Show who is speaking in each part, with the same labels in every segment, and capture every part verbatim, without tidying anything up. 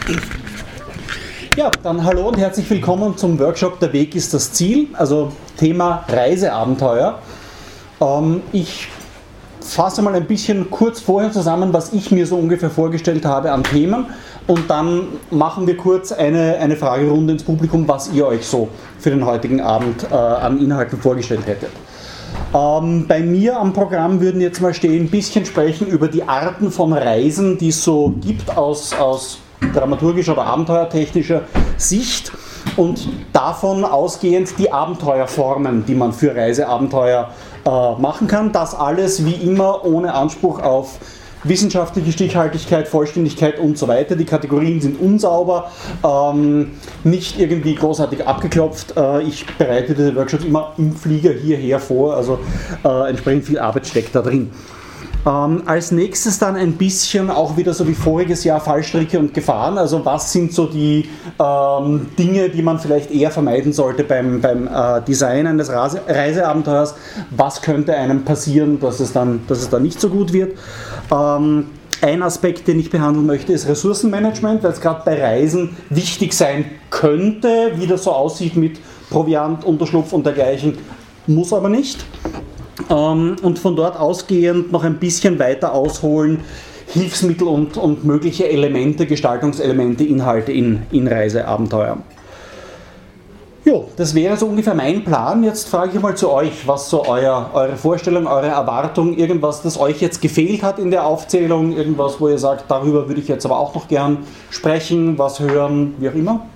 Speaker 1: Ja, dann hallo und herzlich willkommen zum Workshop Der Weg ist das Ziel, also Thema Reiseabenteuer. Ähm, ich fasse mal ein bisschen kurz vorher zusammen, was ich mir so ungefähr vorgestellt habe an Themen, und dann machen wir kurz eine, eine Fragerunde ins Publikum, was ihr euch so für den heutigen Abend äh, an Inhalten vorgestellt hättet. Ähm, bei mir am Programm würden jetzt mal stehen, ein bisschen sprechen über die Arten von Reisen, die es so gibt aus, aus dramaturgischer oder abenteuertechnischer Sicht, und davon ausgehend die Abenteuerformen, die man für Reiseabenteuer äh, machen kann. Das alles wie immer ohne Anspruch auf wissenschaftliche Stichhaltigkeit, Vollständigkeit und so weiter. Die Kategorien sind unsauber, ähm, nicht irgendwie großartig abgeklopft. Äh, ich bereite diese Workshops immer im Flieger hierher vor, also äh, entsprechend viel Arbeit steckt da drin. Ähm, als nächstes dann ein bisschen auch wieder so wie voriges Jahr Fallstricke und Gefahren. Also was sind so die ähm, Dinge, die man vielleicht eher vermeiden sollte beim, beim äh, Design eines Reise Reiseabenteuers? Was könnte einem passieren, dass es dann, dass es dann nicht so gut wird? Ähm, ein Aspekt, den ich behandeln möchte, ist Ressourcenmanagement, weil es gerade bei Reisen wichtig sein könnte, wie das so aussieht mit Proviant, Unterschlupf und dergleichen, muss aber nicht. Und von dort ausgehend noch ein bisschen weiter ausholen, Hilfsmittel und, und mögliche Elemente, Gestaltungselemente, Inhalte in, in Reiseabenteuer. Jo, das wäre so ungefähr mein Plan. Jetzt frage ich mal zu euch, was so euer, eure Vorstellung, eure Erwartung, irgendwas, das euch jetzt gefehlt hat in der Aufzählung, irgendwas, wo ihr sagt, darüber würde ich jetzt aber auch noch gern sprechen, was hören, wie auch immer.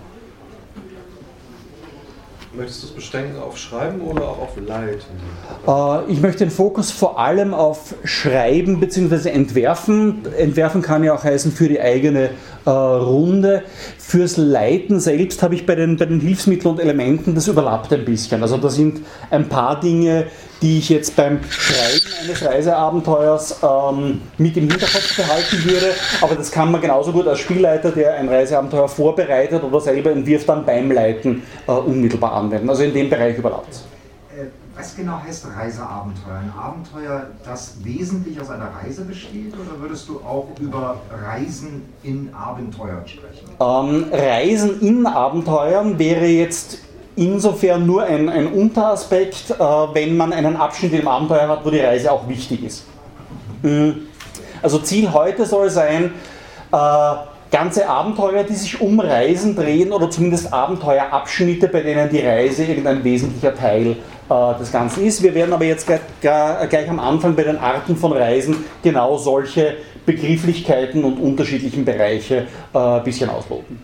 Speaker 2: Möchtest du es beschränken auf Schreiben oder auch auf Leiten?
Speaker 1: Äh, ich möchte den Fokus vor allem auf Schreiben bzw. Entwerfen. Entwerfen kann ja auch heißen für die eigene äh, Runde. Fürs Leiten selbst habe ich bei den, bei den Hilfsmitteln und Elementen, das überlappt ein bisschen. Also da sind ein paar Dinge, die ich jetzt beim Schreiben eines Reiseabenteuers ähm, mit im Hinterkopf behalten würde, aber das kann man genauso gut als Spielleiter, der ein Reiseabenteuer vorbereitet oder selber entwirft, dann beim Leiten äh, unmittelbar anwenden. Also in dem Bereich überlappt es.
Speaker 3: Was genau heißt Reiseabenteuer? Ein Abenteuer, das wesentlich aus einer Reise besteht, oder würdest du auch über Reisen in Abenteuern sprechen?
Speaker 1: Ähm, Reisen in Abenteuern wäre jetzt insofern nur ein, ein Unteraspekt, äh, wenn man einen Abschnitt im Abenteuer hat, wo die Reise auch wichtig ist. Also Ziel heute soll sein, äh, ganze Abenteuer, die sich um Reisen drehen, oder zumindest Abenteuerabschnitte, bei denen die Reise irgendein wesentlicher Teil äh, des Ganzen ist. Wir werden aber jetzt gleich, gleich am Anfang bei den Arten von Reisen genau solche Begrifflichkeiten und unterschiedlichen Bereiche äh, ein bisschen ausloten.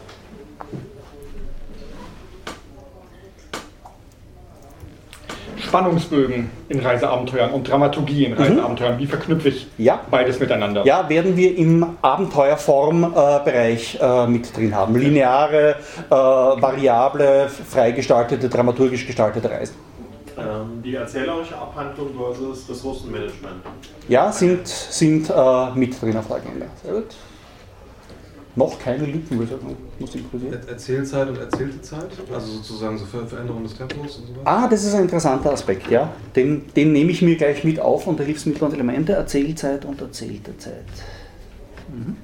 Speaker 4: Spannungsbögen in Reiseabenteuern und Dramaturgie in Reiseabenteuern. Mhm. Wie verknüpfe ich ja. beides miteinander?
Speaker 1: Ja, werden wir im Abenteuerform-Bereich äh, mit drin haben. Lineare, äh, variable, freigestaltete, dramaturgisch gestaltete Reisen.
Speaker 5: Ähm, die erzählerische Abhandlung versus Ressourcenmanagement.
Speaker 1: Ja, sind, sind äh, mit drin auf der Agenda. Sehr gut. Noch keine Lücken, würde ich sagen, muss inklusieren.
Speaker 2: Erzählzeit und erzählte Zeit, also sozusagen so Veränderung des Tempos und so weiter.
Speaker 1: Ah, das ist ein interessanter Aspekt, ja. Den, den nehme ich mir gleich mit auf unter Hilfsmittel und Elemente, Erzählzeit und erzählte Zeit. Mhm.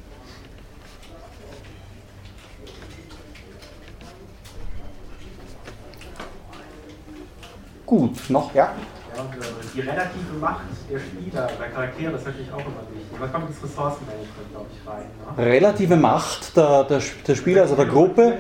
Speaker 1: Gut, noch, ja?
Speaker 6: Die relative Macht der Spieler, der Charaktere, das ist natürlich auch immer wichtig. Da kommt das Ressourcenmanagement, glaube ich, rein. Ne?
Speaker 1: Relative Macht der, der, der Spieler, also der Gruppe.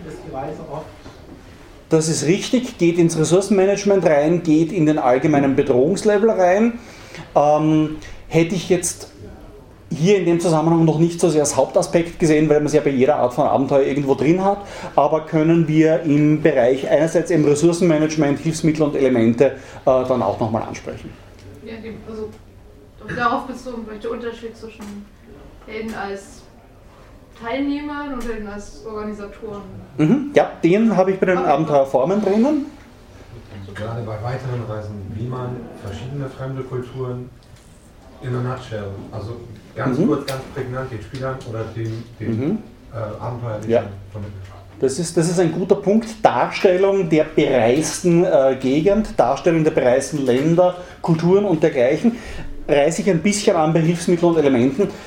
Speaker 1: Das ist richtig, geht ins Ressourcenmanagement rein, geht in den allgemeinen Bedrohungslevel rein. Ähm, hätte ich jetzt hier in dem Zusammenhang noch nicht so sehr als Hauptaspekt gesehen, weil man es ja bei jeder Art von Abenteuer irgendwo drin hat, aber können wir im Bereich einerseits im Ressourcenmanagement, Hilfsmittel und Elemente äh, dann auch nochmal ansprechen.
Speaker 7: Ja, also darauf bezogen, der Unterschied zwischen Helden als Teilnehmern und Helden als Organisatoren.
Speaker 1: Mhm, ja, den habe ich bei den aber Abenteuerformen drinnen.
Speaker 8: Gerade bei weiteren Reisen, wie man verschiedene fremde Kulturen in a nutshell, also ganz mhm. kurz, ganz prägnant den Spielern oder den, den mhm. äh, Abenteuerlichen
Speaker 1: ja.
Speaker 8: vermitteln.
Speaker 1: Das ist, das ist ein guter Punkt. Darstellung der bereisten äh, Gegend, Darstellung der bereisten Länder, Kulturen und dergleichen. Reiße ich ein bisschen an bei Hilfsmitteln und Elementen.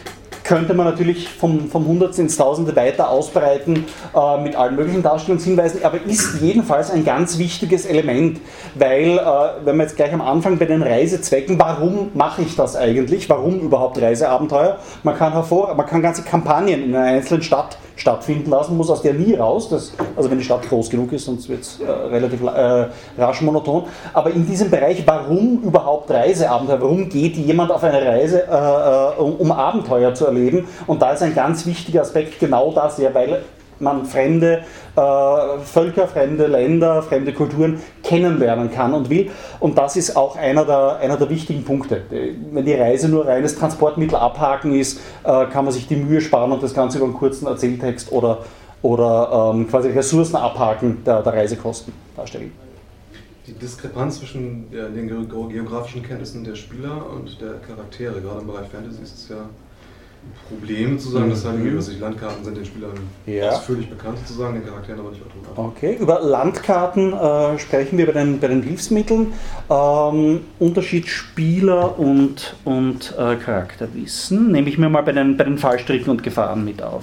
Speaker 1: könnte man natürlich vom, vom Hundertste ins Tausende weiter ausbreiten äh, mit allen möglichen Darstellungshinweisen, aber ist jedenfalls ein ganz wichtiges Element, weil, äh, wenn wir jetzt gleich am Anfang bei den Reisezwecken, warum mache ich das eigentlich, warum überhaupt Reiseabenteuer? Man kann, hervor, man kann ganze Kampagnen in einer einzelnen Stadt stattfinden lassen, muss aus der nie raus, das, also wenn die Stadt groß genug ist, sonst wird es äh, relativ äh, rasch monoton, aber in diesem Bereich, warum überhaupt Reiseabenteuer, warum geht jemand auf eine Reise, äh, um, um Abenteuer zu erleben, und da ist ein ganz wichtiger Aspekt genau das, ja, weil man fremde äh, Völker, fremde Länder, fremde Kulturen kennenlernen kann und will. Und das ist auch einer der, einer der wichtigen Punkte. Wenn die Reise nur reines Transportmittel abhaken ist, äh, kann man sich die Mühe sparen und das Ganze über einen kurzen Erzähltext oder, oder ähm, quasi Ressourcen abhaken der, der Reisekosten darstellen.
Speaker 2: Die Diskrepanz zwischen ja, den geografischen Kenntnissen der Spieler und der Charaktere, gerade im Bereich Fantasy, ist es ja Problem zu sagen, mhm. dass halt irgendwie, was ich, Landkarten sind den Spielern ja. ausführlich bekannt sozusagen, den Charakteren aber nicht automat.
Speaker 1: Okay, über Landkarten äh, sprechen wir bei den, bei den Hilfsmitteln. Ähm, Unterschied Spieler und, und äh, Charakterwissen nehme ich mir mal bei den, bei den Fallstricken und Gefahren mit auf.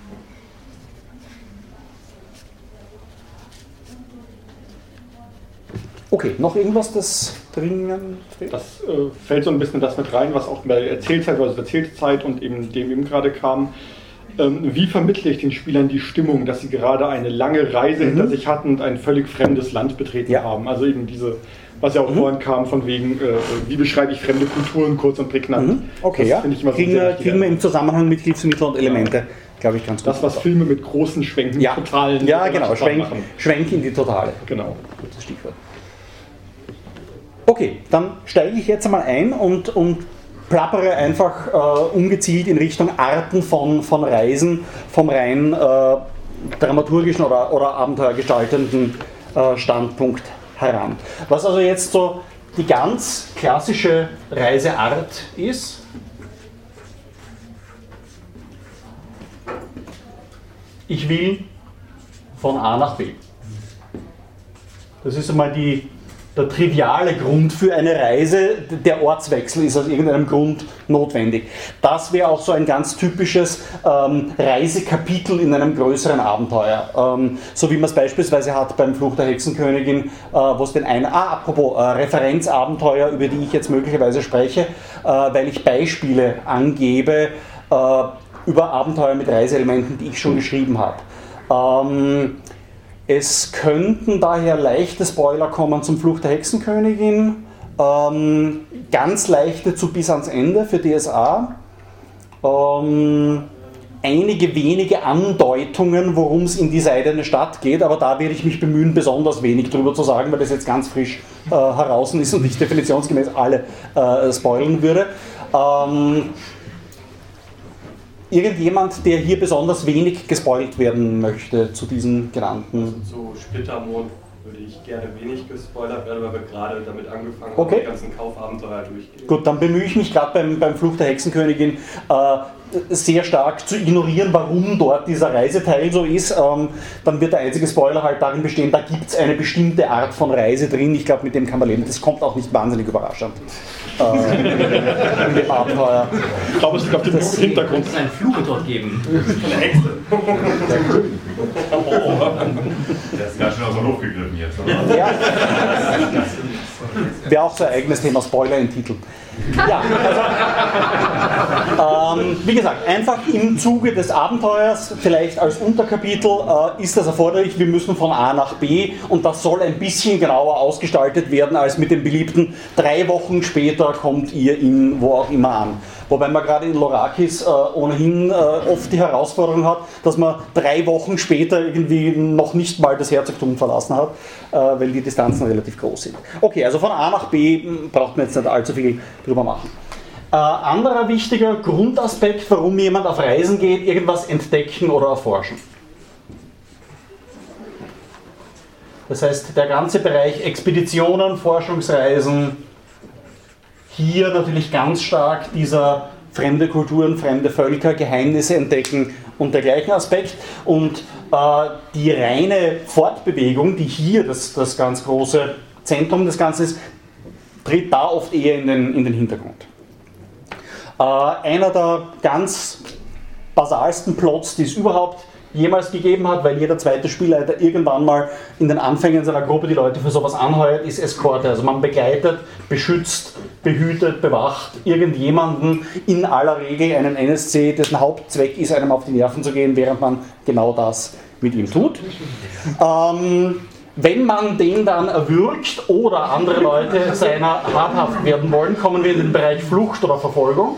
Speaker 1: Okay, noch irgendwas, das dringend fehlt?
Speaker 4: Das äh, fällt so ein bisschen das mit rein, was auch bei der Erzählzeit, also der Erzählzeit und eben dem eben gerade kam. Ähm, wie vermittle ich den Spielern die Stimmung, dass sie gerade eine lange Reise mhm. hinter sich hatten und ein völlig fremdes Land betreten ja. haben? Also eben diese, was ja auch mhm. vorhin kam, von wegen, äh, wie beschreibe ich fremde Kulturen kurz und prägnant. Mhm.
Speaker 1: Okay, das ja. Ich immer so kriegen, wir, kriegen wir im Zusammenhang mit Hilfsmittel und Elemente, ja. glaube ich, ganz gut.
Speaker 4: Das, was Filme mit großen Schwenken,
Speaker 1: ja.
Speaker 4: totalen...
Speaker 1: Ja, genau, Schwenk, Schwenk in die Totale.
Speaker 4: Genau.
Speaker 1: Gutes Stichwort. Okay, dann steige ich jetzt einmal ein und, und plappere einfach äh, ungezielt in Richtung Arten von, von Reisen vom rein äh, dramaturgischen oder, oder abenteuergestaltenden äh, Standpunkt heran. Was also jetzt so die ganz klassische Reiseart ist, ich will von A nach B. Das ist einmal die Der triviale Grund für eine Reise, der Ortswechsel ist aus irgendeinem Grund notwendig. Das wäre auch so ein ganz typisches ähm, Reisekapitel in einem größeren Abenteuer. Ähm, so wie man es beispielsweise hat beim Fluch der Hexenkönigin, äh, wo es den einen, ah, apropos, äh, Referenzabenteuer, über die ich jetzt möglicherweise spreche, äh, weil ich Beispiele angebe äh, über Abenteuer mit Reiseelementen, die ich schon geschrieben habe. Ähm, Es könnten daher leichte Spoiler kommen zum Fluch der Hexenkönigin, ähm, ganz leichte zu bis ans Ende für D S A, ähm, einige wenige Andeutungen, worum es in die Seidene Stadt geht, aber da werde ich mich bemühen, besonders wenig darüber zu sagen, weil das jetzt ganz frisch äh, heraus ist und ich definitionsgemäß alle äh, spoilern würde. Ähm, Irgendjemand, der hier besonders wenig gespoilt werden möchte zu diesen genannten?
Speaker 9: Also zu Splittermond würde ich gerne wenig gespoilert werden, weil wir gerade damit angefangen
Speaker 1: okay.
Speaker 9: haben, die ganzen Kaufabenteuer durchgehen.
Speaker 1: Gut, dann bemühe ich mich gerade beim, beim Fluch der Hexenkönigin äh, sehr stark zu ignorieren, warum dort dieser Reiseteil so ist. Ähm, dann wird der einzige Spoiler halt darin bestehen, da gibt es eine bestimmte Art von Reise drin. Ich glaube, mit dem kann man leben. Das kommt auch nicht wahnsinnig überraschend. Äh, in dem Abenteuer.
Speaker 4: Ich glaube, es gibt den Hintergrund.
Speaker 6: Es einen Fluche dort geben.
Speaker 9: Eine Hexe.
Speaker 10: Der ist ganz schön aus der Luft gegriffen jetzt, oder?
Speaker 1: Ja. Wäre auch so ein eigenes Thema, Spoiler im Titel. Ja, also, ähm, wie gesagt, einfach im Zuge des Abenteuers, vielleicht als Unterkapitel, äh, ist das erforderlich, wir müssen von A nach B und das soll ein bisschen genauer ausgestaltet werden als mit dem beliebten drei Wochen später kommt ihr in wo auch immer an. Wobei man gerade in Lorakis äh, ohnehin äh, oft die Herausforderung hat, dass man drei Wochen später irgendwie noch nicht mal das Herzogtum verlassen hat, äh, weil die Distanzen relativ groß sind. Okay, also von A nach B braucht man jetzt nicht allzu viel drüber machen. Äh, anderer wichtiger Grundaspekt, warum jemand auf Reisen geht, irgendwas entdecken oder erforschen. Das heißt, der ganze Bereich Expeditionen, Forschungsreisen, hier natürlich ganz stark dieser fremde Kulturen, fremde Völker, Geheimnisse entdecken und dergleichen Aspekt. Und äh, die reine Fortbewegung, die hier das, das ganz große Zentrum des Ganzen ist, tritt da oft eher in den, in den Hintergrund. Äh, einer der ganz basalsten Plots, die es überhaupt jemals gegeben hat, weil jeder zweite Spielleiter irgendwann mal in den Anfängen seiner Gruppe die Leute für sowas anheuert, ist Eskorte. Also man begleitet, beschützt, behütet, bewacht irgendjemanden, in aller Regel einen N S C, dessen Hauptzweck ist, einem auf die Nerven zu gehen, während man genau das mit ihm tut. Ähm, wenn man den dann erwürgt oder andere Leute seiner habhaft werden wollen, kommen wir in den Bereich Flucht oder Verfolgung.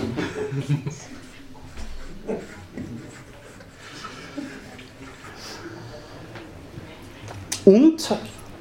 Speaker 1: Und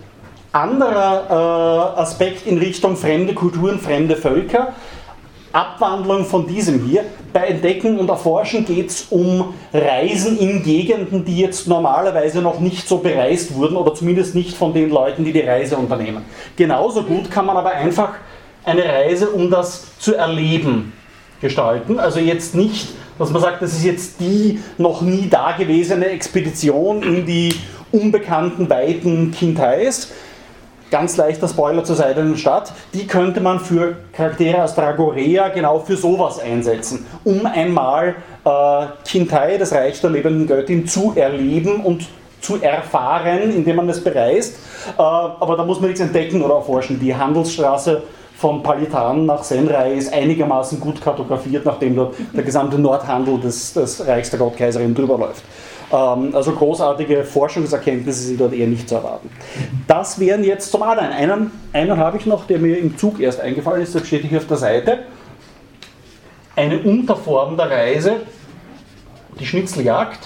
Speaker 1: anderer äh, Aspekt in Richtung fremde Kulturen, fremde Völker, Abwandlung von diesem hier. Bei Entdecken und Erforschen geht es um Reisen in Gegenden, die jetzt normalerweise noch nicht so bereist wurden oder zumindest nicht von den Leuten, die die Reise unternehmen. Genauso gut kann man aber einfach eine Reise, um das zu erleben, gestalten. Also jetzt nicht, dass man sagt, das ist jetzt die noch nie dagewesene Expedition in die unbekannten Weiten Kindheits. Ganz leichter Spoiler zur Seidenen Stadt. Die könnte man für Charaktere aus Dragorea genau für sowas einsetzen, um einmal äh, Kindheit, das Reich der lebenden Göttin, zu erleben und zu erfahren, indem man es bereist. Äh, aber da muss man nichts entdecken oder erforschen. Die Handelsstraße von Palitan nach Senrei ist einigermaßen gut kartografiert, nachdem dort der gesamte Nordhandel des, des Reichs der Gottkaiserin drüber läuft. Ähm, also großartige Forschungserkenntnisse sind dort eher nicht zu erwarten. Das wären jetzt zum anderen. Einen, einen habe ich noch, der mir im Zug erst eingefallen ist, das steht hier auf der Seite. Eine Unterform der Reise, die Schnitzeljagd,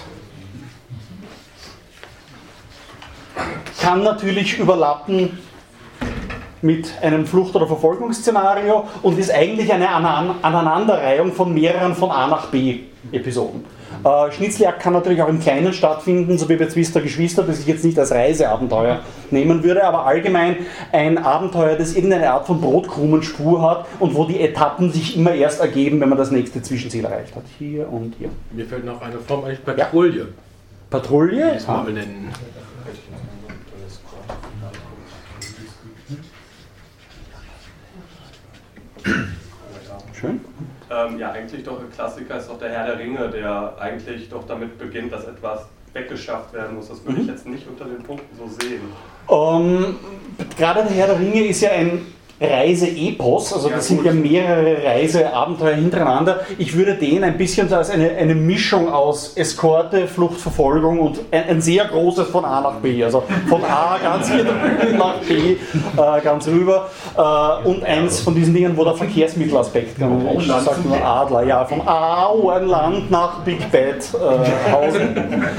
Speaker 1: kann natürlich überlappen mit einem Flucht- oder Verfolgungsszenario und ist eigentlich eine Aneinanderreihung von mehreren von A nach B Episoden. Äh, Schnitzeljagd kann natürlich auch im Kleinen stattfinden, so wie bei Zwister Geschwister, das ich jetzt nicht als Reiseabenteuer nehmen würde, aber allgemein ein Abenteuer, das irgendeine Art von Brotkrumenspur hat und wo die Etappen sich immer erst ergeben, wenn man das nächste Zwischenziel erreicht hat. Hier und hier.
Speaker 11: Mir fällt noch eine Form eigentlich Patrouille.
Speaker 1: Ja. Patrouille?
Speaker 11: Das mal benennen.
Speaker 1: Schön.
Speaker 9: Ähm, ja, eigentlich doch ein Klassiker ist doch der Herr der Ringe, der eigentlich doch damit beginnt, dass etwas weggeschafft werden muss. Das würde
Speaker 1: Mhm.
Speaker 9: ich jetzt nicht unter den Punkten so sehen.
Speaker 1: Ähm, gerade der Herr der Ringe ist ja ein Reise-Epos, also
Speaker 9: Ja,
Speaker 1: das sind
Speaker 9: gut.
Speaker 1: ja mehrere Reiseabenteuer hintereinander. Ich würde den ein bisschen so als eine, eine Mischung aus Eskorte, Fluchtverfolgung und ein, ein sehr großes von A nach B, also von A ganz hier nach B äh, ganz rüber äh, und eins von diesen Dingen, wo der Verkehrsmittelaspekt kommt. Ich sag nur Adler, ja, vom Auenland nach Big Bad äh, Hausen.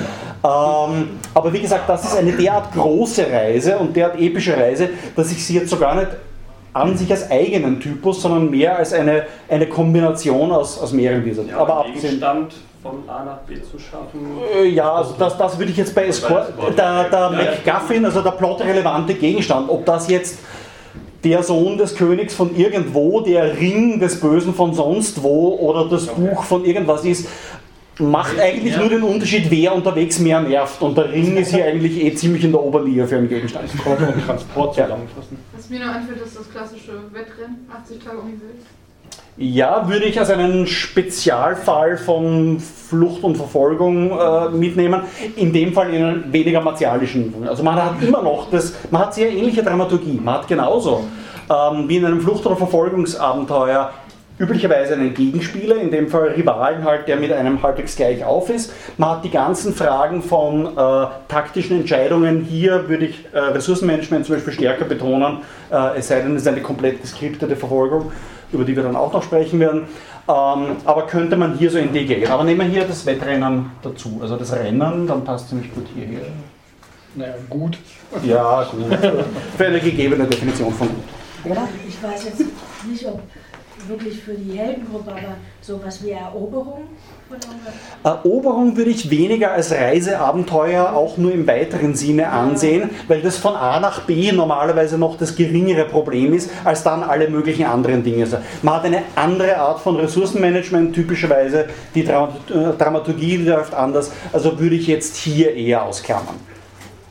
Speaker 1: Ähm, aber wie gesagt, das ist eine derart große Reise und derart epische Reise, dass ich sie jetzt so gar nicht an sich als eigenen Typus, sondern mehr als eine, eine Kombination aus, aus mehreren dieser.
Speaker 9: Ja,
Speaker 1: aber
Speaker 9: aber
Speaker 1: abgesehen,
Speaker 9: Gegenstand von A nach B zu schaffen.
Speaker 1: äh, ja, also das, das würde ich jetzt bei Escort, der, der MacGuffin, also der plotrelevante Gegenstand, ob das jetzt der Sohn des Königs von irgendwo, der Ring des Bösen von sonst wo oder das Buch von irgendwas ist, macht eigentlich nur den Unterschied, wer unterwegs mehr nervt. Und der Ring ist hier eigentlich eh ziemlich in der Oberliga für einen Gegenstand.
Speaker 4: Und Transport
Speaker 1: Ja.
Speaker 4: zusammenfassen.
Speaker 7: Was mir noch anfühlt, ist das klassische Wettrennen, achtzig Tage um die Welt.
Speaker 1: Ja, würde ich als einen Spezialfall von Flucht und Verfolgung äh, mitnehmen. In dem Fall in einem weniger martialischen. Also man hat immer noch das, man hat sehr ähnliche Dramaturgie. Man hat genauso ähm, wie in einem Flucht- oder Verfolgungsabenteuer üblicherweise einen Gegenspieler, in dem Fall Rivalen halt, der mit einem halbwegs gleich auf ist. Man hat die ganzen Fragen von äh, taktischen Entscheidungen. Hier würde ich äh, Ressourcenmanagement zum Beispiel stärker betonen, äh, es sei denn, es ist eine komplett geskriptete Verfolgung, über die wir dann auch noch sprechen werden. Ähm, aber könnte man hier so integrieren. Aber nehmen wir hier das Wettrennen dazu. Also das Rennen, dann passt ziemlich gut hierher.
Speaker 4: Naja, gut.
Speaker 1: Ja, gut. Für eine gegebene Definition von gut.
Speaker 12: Ja, ich weiß jetzt nicht, ob wirklich für die Heldengruppe, aber sowas wie Eroberung von irgendwas?
Speaker 1: Eroberung würde ich weniger als Reiseabenteuer auch nur im weiteren Sinne ansehen, weil das von A nach B normalerweise noch das geringere Problem ist, als dann alle möglichen anderen Dinge. Man hat eine andere Art von Ressourcenmanagement, typischerweise die Dramaturgie läuft anders, also würde ich jetzt hier eher ausklammern.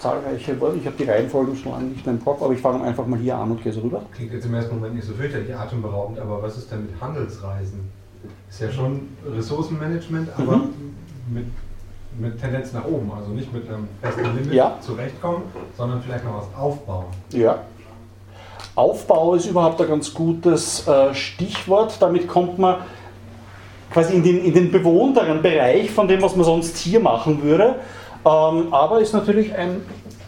Speaker 1: zahlreiche, ich habe die Reihenfolge schon lange nicht mehr im Kopf, aber ich fange einfach mal hier an und gehe so rüber.
Speaker 8: Klingt jetzt im ersten Moment nicht so fürchterlich atemberaubend, aber was ist denn mit Handelsreisen? Ist ja schon Ressourcenmanagement, aber mhm. mit, mit Tendenz nach oben, also nicht mit einem festen Limit ja. zurechtkommen, sondern vielleicht noch was aufbauen.
Speaker 1: Ja. Aufbau ist überhaupt ein ganz gutes äh, Stichwort, damit kommt man quasi in den, in den bewohnteren Bereich von dem, was man sonst hier machen würde, ähm, aber ist natürlich ein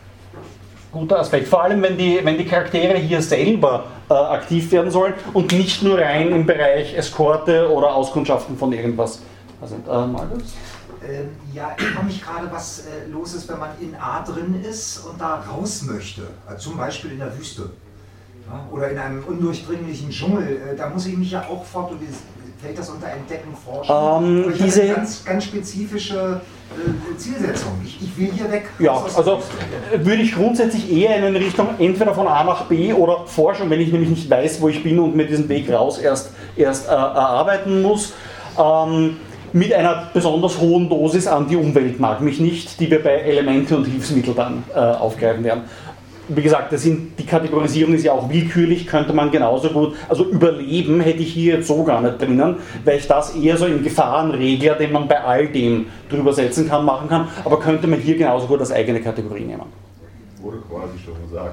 Speaker 1: guter Aspekt, vor allem wenn die, wenn die Charaktere hier selber äh, aktiv werden sollen und nicht nur rein im Bereich Eskorte oder Auskundschaften von irgendwas sind. Äh, Markus?
Speaker 3: Ähm, ja, ich frage mich gerade, was äh, los ist, wenn man in A drin ist und da raus möchte, also zum Beispiel in der Wüste. Ja, oder in einem undurchdringlichen Dschungel, äh, da muss ich mich ja auch fort, und fällt das unter Entdecken, Forschen?
Speaker 1: Ähm,
Speaker 3: ich
Speaker 1: diese
Speaker 3: habe eine ganz, ganz spezifische äh, Zielsetzung. Ich, ich will hier weg.
Speaker 1: Ja, also äh, würde ich grundsätzlich eher in Richtung entweder von A nach B oder Forschung, wenn ich nämlich nicht weiß, wo ich bin und mir diesen Weg raus erst, erst äh, erarbeiten muss. Ähm, mit einer besonders hohen Dosis an die Umwelt mag mich nicht, die wir bei Elemente und Hilfsmittel dann äh, aufgreifen werden. Wie gesagt, das sind, die Kategorisierung ist ja auch willkürlich, könnte man genauso gut, also Überleben hätte ich hier jetzt so gar nicht drinnen, weil ich das eher so im Gefahrenregler, den man bei all dem drüber setzen kann, machen kann, aber könnte man hier genauso gut als eigene Kategorie nehmen.
Speaker 10: Wurde quasi schon gesagt.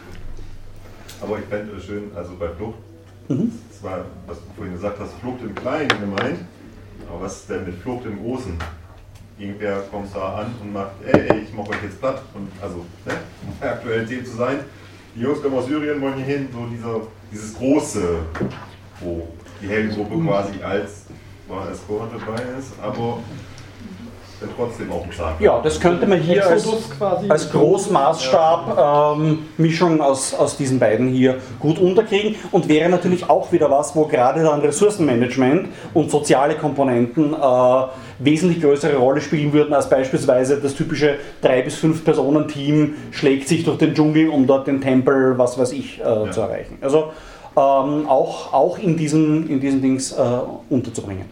Speaker 10: Aber ich fände es schön, also bei Flucht, mhm. zwar, was du vorhin gesagt hast, Flucht im Kleinen gemeint, aber was ist denn mit Flucht im Großen? Irgendwer kommt da an und macht, ey, ey ich mache euch jetzt platt. Und also, ne, um bei aktuellen Themen zu sein, die Jungs kommen aus Syrien, wollen hier hin, so dieser, dieses Große, wo die Heldengruppe quasi als Escort dabei ist, aber dann trotzdem auch bezahlt.
Speaker 1: Ja, das könnte man hier als, als Großmaßstab ähm, Mischung aus, aus diesen beiden hier gut unterkriegen und wäre natürlich auch wieder was, wo gerade dann Ressourcenmanagement und soziale Komponenten äh, wesentlich größere Rolle spielen würden als beispielsweise das typische drei bis fünf Personen Team schlägt sich durch den Dschungel, um dort den Tempel, was weiß ich, äh, ja. zu erreichen. Also ähm, auch, auch in diesen, in diesen Dings äh, unterzubringen.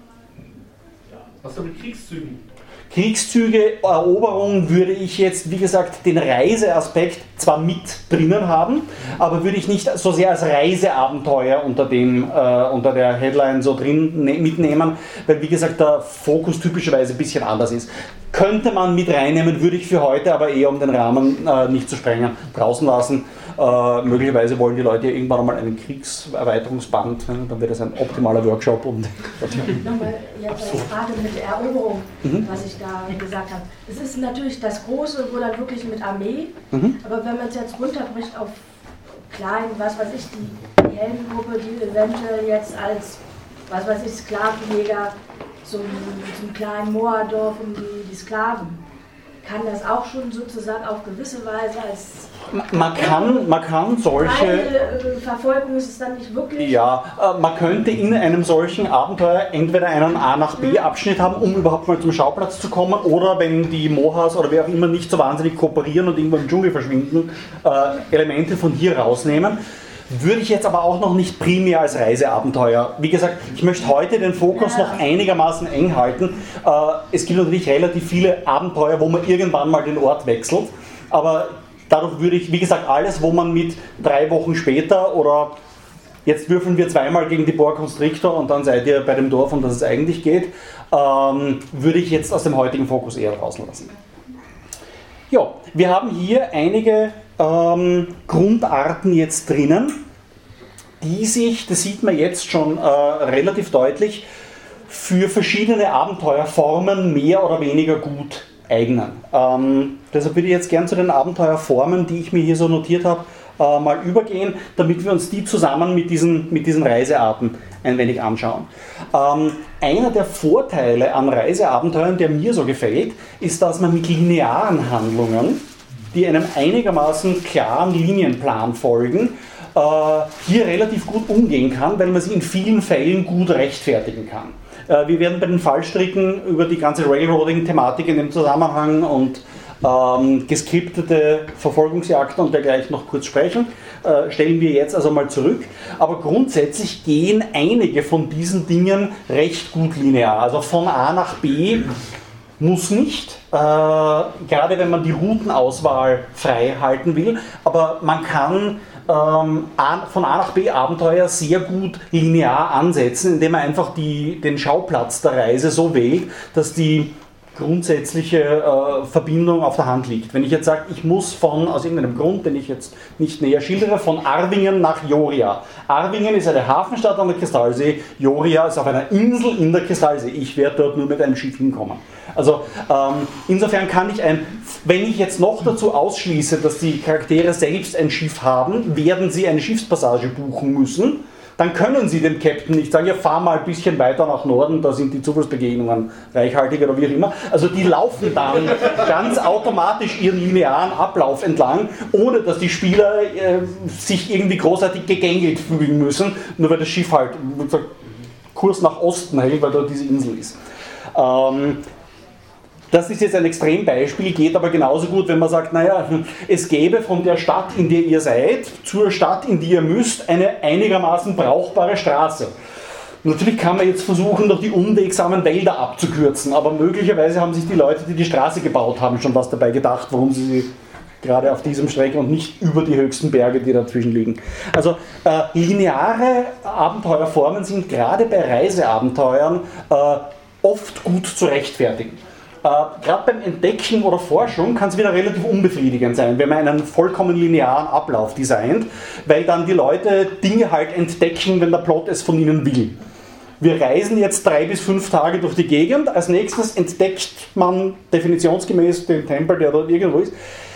Speaker 5: Was ist mit Kriegszügen?
Speaker 1: Kriegszüge, Eroberung würde ich jetzt, wie gesagt, den Reiseaspekt zwar mit drinnen haben, aber würde ich nicht so sehr als Reiseabenteuer unter, dem, äh, unter der Headline so drin ne- mitnehmen, weil wie gesagt der Fokus typischerweise ein bisschen anders ist. Könnte man mit reinnehmen, würde ich für heute aber eher, um den Rahmen äh, nicht zu sprengen, draußen lassen. Äh, möglicherweise wollen die Leute irgendwann einmal einen Kriegserweiterungsband, ne? Dann wird das ein optimaler Workshop. Und
Speaker 12: nochmal jetzt gerade mit der Eroberung, mhm. was ich da gesagt habe. Es ist natürlich das Große, wo dann wirklich mit Armee, mhm. aber wenn man es jetzt runterbricht auf klein, was weiß ich, die, die Heldengruppe, die eventuell jetzt als, was weiß ich, Sklavenjäger zum, zum kleinen Moordorf um die, die Sklaven, kann das auch schon sozusagen auf gewisse Weise als...
Speaker 1: Man kann, man kann solche...
Speaker 12: Weil, Verfolgung ist es dann nicht wirklich...
Speaker 1: Ja, äh, man könnte in einem solchen Abenteuer entweder einen A nach B Abschnitt haben, um überhaupt mal zum Schauplatz zu kommen, oder wenn die Mohas oder wer auch immer nicht so wahnsinnig kooperieren und irgendwo im Dschungel verschwinden, äh, Elemente von hier rausnehmen. Würde ich jetzt aber auch noch nicht primär als Reiseabenteuer. Wie gesagt, ich möchte heute den Fokus noch einigermaßen eng halten. Äh, es gibt natürlich relativ viele Abenteuer, wo man irgendwann mal den Ort wechselt, aber dadurch würde ich, wie gesagt, alles, wo man mit drei Wochen später oder jetzt würfeln wir zweimal gegen die Boa Constrictor und dann seid ihr bei dem Dorf, um das es eigentlich geht, ähm, würde ich jetzt aus dem heutigen Fokus eher draußen lassen. Ja, wir haben hier einige ähm, Grundarten jetzt drinnen, die sich, das sieht man jetzt schon äh, relativ deutlich, für verschiedene Abenteuerformen mehr oder weniger gut eignen. Ähm, deshalb würde ich jetzt gern zu den Abenteuerformen, die ich mir hier so notiert habe, äh, mal übergehen, damit wir uns die zusammen mit diesen, mit diesen Reisearten ein wenig anschauen. Ähm, einer der Vorteile an Reiseabenteuern, der mir so gefällt, ist, dass man mit linearen Handlungen, die einem einigermaßen klaren Linienplan folgen, äh, hier relativ gut umgehen kann, weil man sie in vielen Fällen gut rechtfertigen kann. Äh, wir werden bei den Fallstricken über die ganze Railroading-Thematik in dem Zusammenhang und ähm, geskriptete Verfolgungsjagden und dergleichen noch kurz sprechen. Äh, stellen wir jetzt also mal zurück. Aber grundsätzlich gehen einige von diesen Dingen recht gut linear. Also von A nach B Muss nicht, äh, gerade wenn man die Routenauswahl frei halten will, aber man kann ähm, von A nach B Abenteuer sehr gut linear ansetzen, indem man einfach die, den Schauplatz der Reise so wählt, dass die grundsätzliche äh, Verbindung auf der Hand liegt. Wenn ich jetzt sage, ich muss von, aus irgendeinem Grund, den ich jetzt nicht näher schildere, von Arvingen nach Joria. Arvingen ist eine Hafenstadt an der Kristallsee, Joria ist auf einer Insel in der Kristallsee. Ich werde dort nur mit einem Schiff hinkommen. Also ähm, insofern kann ich ein, wenn ich jetzt noch dazu ausschließe, dass die Charaktere selbst ein Schiff haben, werden sie eine Schiffspassage buchen müssen. Dann können Sie dem Captain nicht sagen, ja, fahr mal ein bisschen weiter nach Norden, da sind die Zufallsbegegnungen reichhaltiger oder wie auch immer. Also die laufen dann ganz automatisch ihren linearen Ablauf entlang, ohne dass die Spieler äh, sich irgendwie großartig gegängelt fühlen müssen, nur weil das Schiff halt Kurs nach Osten hält, weil dort diese Insel ist. Ähm, Das ist jetzt ein Extrembeispiel, geht aber genauso gut, wenn man sagt, naja, es gäbe von der Stadt, in der ihr seid, zur Stadt, in die ihr müsst, eine einigermaßen brauchbare Straße. Natürlich kann man jetzt versuchen, durch die unwegsamen Wälder abzukürzen, aber möglicherweise haben sich die Leute, die die Straße gebaut haben, schon was dabei gedacht, warum sie sie gerade auf diesem Strecke und nicht über die höchsten Berge, die dazwischen liegen. Also äh, lineare Abenteuerformen sind gerade bei Reiseabenteuern äh, oft gut zu rechtfertigen. Äh, Gerade beim Entdecken oder Forschung kann es wieder relativ unbefriedigend sein, wenn man einen vollkommen linearen Ablauf designt, weil dann die Leute Dinge halt entdecken, wenn der Plot es von ihnen will. Wir reisen jetzt drei bis fünf Tage durch die Gegend, als nächstes entdeckt man definitionsgemäß den Tempel, der dort irgendwo ist.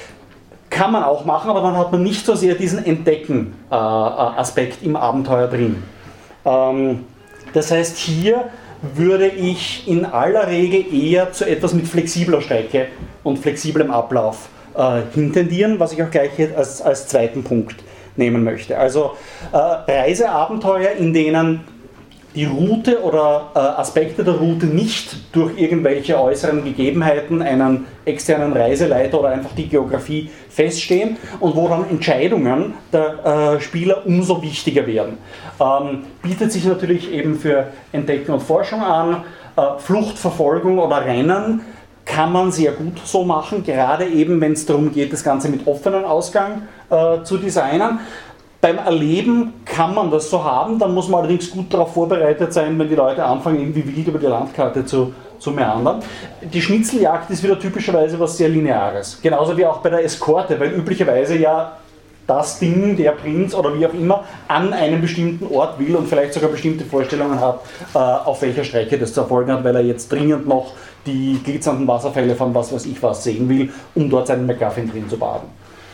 Speaker 1: Kann man auch machen, aber dann hat man nicht so sehr diesen Entdecken-Aspekt äh, im Abenteuer drin. Ähm, das heißt, hier würde ich in aller Regel eher zu etwas mit flexibler Strecke und flexiblem Ablauf äh, hintendieren, was ich auch gleich als, als zweiten Punkt nehmen möchte. Also äh, Reiseabenteuer, in denen die Route oder äh, Aspekte der Route nicht durch irgendwelche äußeren Gegebenheiten, einen externen Reiseleiter oder einfach die Geografie feststehen und wo dann Entscheidungen der äh, Spieler umso wichtiger werden. Ähm, bietet sich natürlich eben für Entdecken und Forschung an. Äh, Flucht, Verfolgung oder Rennen kann man sehr gut so machen, gerade eben wenn es darum geht, das Ganze mit offenem Ausgang äh, zu designen. Beim Erleben kann man das so haben, dann muss man allerdings gut darauf vorbereitet sein, wenn die Leute anfangen, irgendwie wild über die Landkarte zu, zu meandern. Die Schnitzeljagd ist wieder typischerweise was sehr Lineares, genauso wie auch bei der Eskorte, weil üblicherweise ja das Ding, der Prinz oder wie auch immer, an einem bestimmten Ort will und vielleicht sogar bestimmte Vorstellungen hat, äh, auf welcher Strecke das zu erfolgen hat, weil er jetzt dringend noch die glitzernden Wasserfälle von was weiß ich was sehen will, um dort seinen MacGuffin drin zu baden.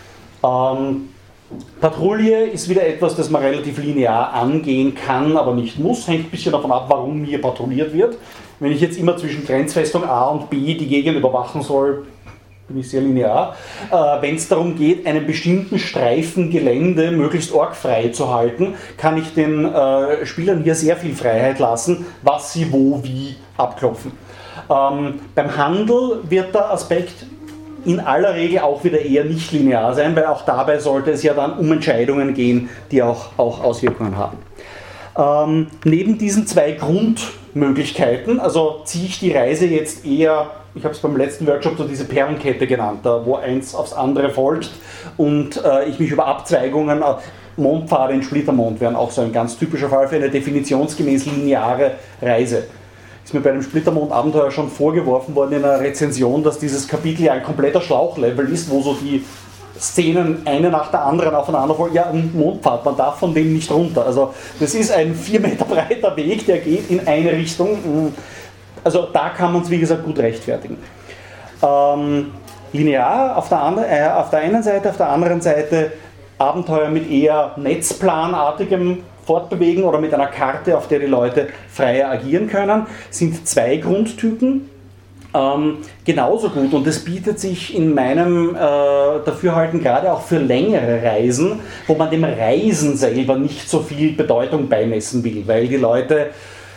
Speaker 1: Ähm, Patrouille ist wieder etwas, das man relativ linear angehen kann, aber nicht muss. Hängt ein bisschen davon ab, warum hier patrouilliert wird. Wenn ich jetzt immer zwischen Grenzfestung A und B die Gegend überwachen soll, bin ich sehr linear. Äh, Wenn es darum geht, einen bestimmten Streifen Gelände möglichst orgfrei zu halten, kann ich den äh, Spielern hier sehr viel Freiheit lassen, was sie wo wie abklopfen. Ähm, beim Handel wird der Aspekt in aller Regel auch wieder eher nicht linear sein, weil auch dabei sollte es ja dann um Entscheidungen gehen, die auch, auch Auswirkungen haben. Ähm, neben diesen zwei Grundmöglichkeiten, also ziehe ich die Reise jetzt eher, ich habe es beim letzten Workshop so diese Perlenkette genannt, da wo eins aufs andere folgt und äh, ich mich über Abzweigungen, äh, Mondpfade in Splittermond wären auch so ein ganz typischer Fall für eine definitionsgemäß lineare Reise. Ist mir bei dem Splittermond-Abenteuer schon vorgeworfen worden in einer Rezension, dass dieses Kapitel ja ein kompletter Schlauchlevel ist, wo so die Szenen eine nach der anderen aufeinander folgen. Ja, ein Mondpfad, man darf von dem nicht runter. Also das ist ein vier Meter breiter Weg, der geht in eine Richtung. Also da kann man es, wie gesagt, gut rechtfertigen. Ähm, linear auf der, andre, äh, auf der einen Seite, auf der anderen Seite Abenteuer mit eher netzplanartigem Fortbewegen oder mit einer Karte, auf der die Leute freier agieren können, sind zwei Grundtypen. Ähm, genauso gut, und das bietet sich in meinem äh, Dafürhalten gerade auch für längere Reisen, wo man dem Reisen selber nicht so viel Bedeutung beimessen will, weil die Leute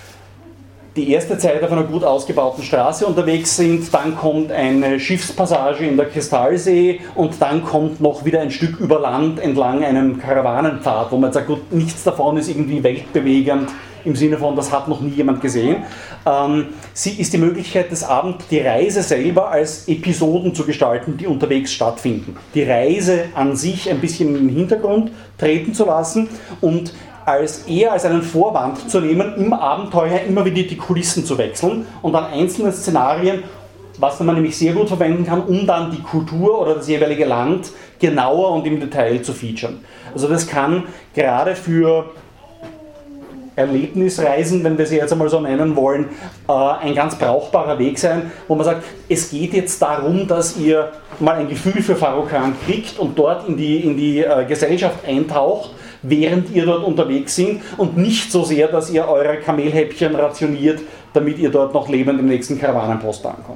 Speaker 1: die erste Zeit auf einer gut ausgebauten Straße unterwegs sind, dann kommt eine Schiffspassage in der Kristallsee und dann kommt noch wieder ein Stück über Land entlang einem Karawanenpfad, wo man sagt, gut, nichts davon ist irgendwie weltbewegend im Sinne von, das hat noch nie jemand gesehen. Ähm, sie ist die Möglichkeit des Abends, die Reise selber als Episoden zu gestalten, die unterwegs stattfinden. Die Reise an sich ein bisschen in den Hintergrund treten zu lassen und als eher als einen Vorwand zu nehmen, im Abenteuer immer wieder die Kulissen zu wechseln und dann einzelne Szenarien, was man nämlich sehr gut verwenden kann, um dann die Kultur oder das jeweilige Land genauer und im Detail zu featuren. Also das kann gerade für Erlebnisreisen, wenn wir sie jetzt einmal so nennen wollen, ein ganz brauchbarer Weg sein, wo man sagt, es geht jetzt darum, dass ihr mal ein Gefühl für Farokhan kriegt und dort in die, in die Gesellschaft eintaucht, während ihr dort unterwegs seid und nicht so sehr, dass ihr eure Kamelhäppchen rationiert, damit ihr dort noch lebend im nächsten Karawanenpost ankommt.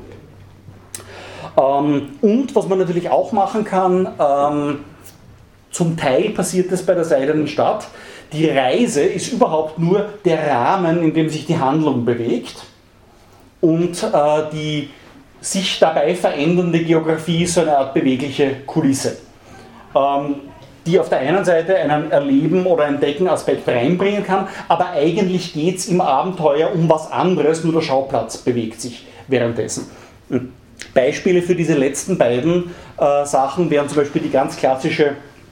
Speaker 1: Ähm, und was man natürlich auch machen kann, ähm, zum Teil passiert das bei der Seidenen Stadt, die Reise ist überhaupt nur der Rahmen, in dem sich die Handlung bewegt und äh, die sich dabei verändernde Geografie ist so eine Art bewegliche Kulisse. Ähm, die auf der einen Seite einen Erleben- oder Entdecken-Aspekt reinbringen kann, aber eigentlich geht es im Abenteuer um was anderes, nur der Schauplatz bewegt sich währenddessen. Beispiele für diese letzten beiden äh, Sachen wären zum Beispiel die ganz klassische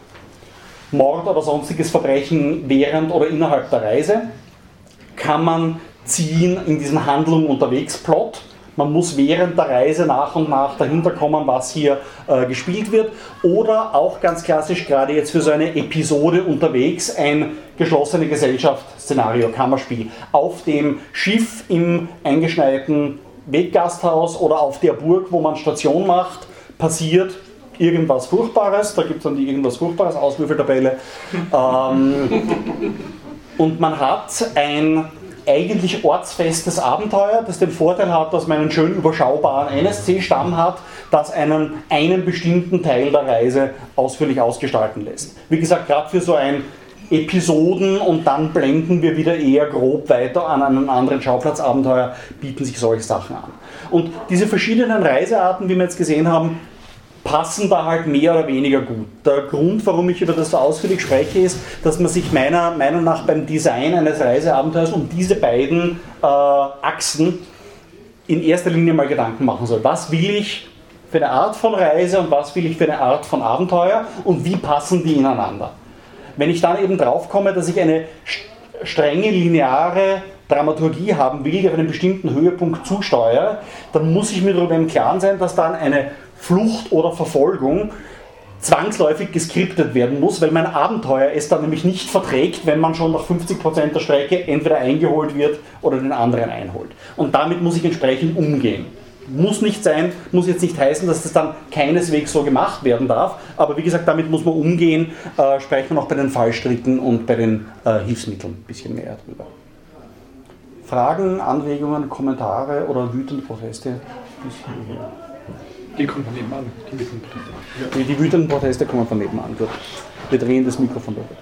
Speaker 1: Mord oder sonstiges Verbrechen während oder innerhalb der Reise. Kann man ziehen in diesen Handlung unterwegs Plot. Man muss während der Reise nach und nach dahinter kommen, was hier äh, gespielt wird. Oder auch ganz klassisch, gerade jetzt für so eine Episode unterwegs, ein geschlossene Gesellschaftsszenario, Kammerspiel. Auf dem Schiff im eingeschneiten Weggasthaus oder auf der Burg, wo man Station macht, passiert irgendwas Furchtbares. Da gibt es dann die irgendwas Furchtbares Auswürfeltabelle. ähm, und man hat ein eigentlich ortsfestes Abenteuer, das den Vorteil hat, dass man einen schön überschaubaren N S C-Stamm hat, das einen, einen bestimmten Teil der Reise ausführlich ausgestalten lässt. Wie gesagt, gerade für so ein Episoden und dann blenden wir wieder eher grob weiter an einen anderen Schauplatzabenteuer, bieten sich solche Sachen an. Und diese verschiedenen Reisearten, wie wir jetzt gesehen haben, passen da halt mehr oder weniger gut. Der Grund, warum ich über das so ausführlich spreche, ist, dass man sich meiner Meinung nach beim Design eines Reiseabenteuers um diese beiden äh, Achsen in erster Linie mal Gedanken machen soll. Was will ich für eine Art von Reise und was will ich für eine Art von Abenteuer und wie passen die ineinander? Wenn ich dann eben drauf komme, dass ich eine strenge, lineare Dramaturgie haben will, die auf einen bestimmten Höhepunkt zusteuere, dann muss ich mir darüber im Klaren sein, dass dann eine Flucht oder Verfolgung zwangsläufig geskriptet werden muss, weil mein Abenteuer es dann nämlich nicht verträgt, wenn man schon nach fünfzig Prozent der Strecke entweder eingeholt wird oder den anderen einholt. Und damit muss ich entsprechend umgehen. Muss nicht sein, muss jetzt nicht heißen, dass das dann keineswegs so gemacht werden darf, aber wie gesagt, damit muss man umgehen, äh, sprechen wir noch bei den Fallstricken und bei den äh, Hilfsmitteln ein bisschen mehr drüber. Fragen, Anregungen, Kommentare oder wütende Proteste?
Speaker 4: Die kommen von nebenan, die wütenden Proteste.
Speaker 1: Ja. Die, die wütenden Proteste kommen von nebenan. Gut. Wir drehen das Mikrofon durch.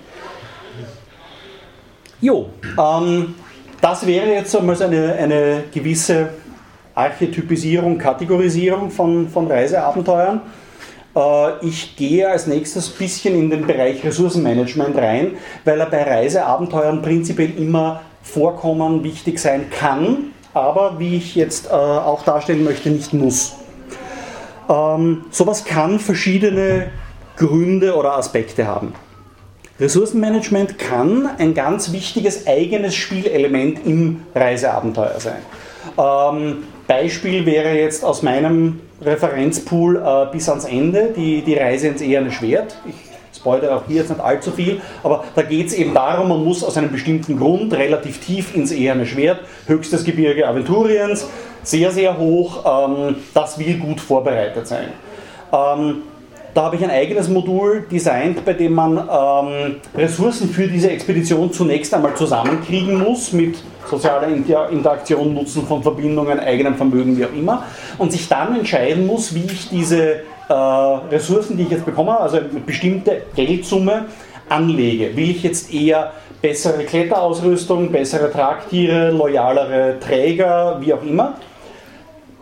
Speaker 1: Jo, ähm, das wäre jetzt einmal so eine, eine gewisse Archetypisierung, Kategorisierung von, von Reiseabenteuern. Äh, ich gehe als nächstes ein bisschen in den Bereich Ressourcenmanagement rein, weil er bei Reiseabenteuern prinzipiell immer vorkommen, wichtig sein kann, aber wie ich jetzt äh, auch darstellen möchte, nicht muss. Ähm, sowas kann verschiedene Gründe oder Aspekte haben. Ressourcenmanagement kann ein ganz wichtiges eigenes Spielelement im Reiseabenteuer sein. Ähm, Beispiel wäre jetzt aus meinem Referenzpool äh, bis ans Ende, die, die Reise ins Eherne Schwert. Ich spoilere auch hier jetzt nicht allzu viel, aber da geht es eben darum, man muss aus einem bestimmten Grund relativ tief ins Eherne Schwert, höchstes Gebirge Aventuriens, sehr, sehr hoch, ähm, das will gut vorbereitet sein. Ähm, da habe ich ein eigenes Modul designt, bei dem man ähm, Ressourcen für diese Expedition zunächst einmal zusammenkriegen muss, mit sozialer Inter- Interaktion, Nutzen von Verbindungen, eigenem Vermögen, wie auch immer, und sich dann entscheiden muss, wie ich diese äh, Ressourcen, die ich jetzt bekomme, also eine bestimmte Geldsumme, anlege. Will ich jetzt eher bessere Kletterausrüstung, bessere Tragtiere, loyalere Träger, wie auch immer.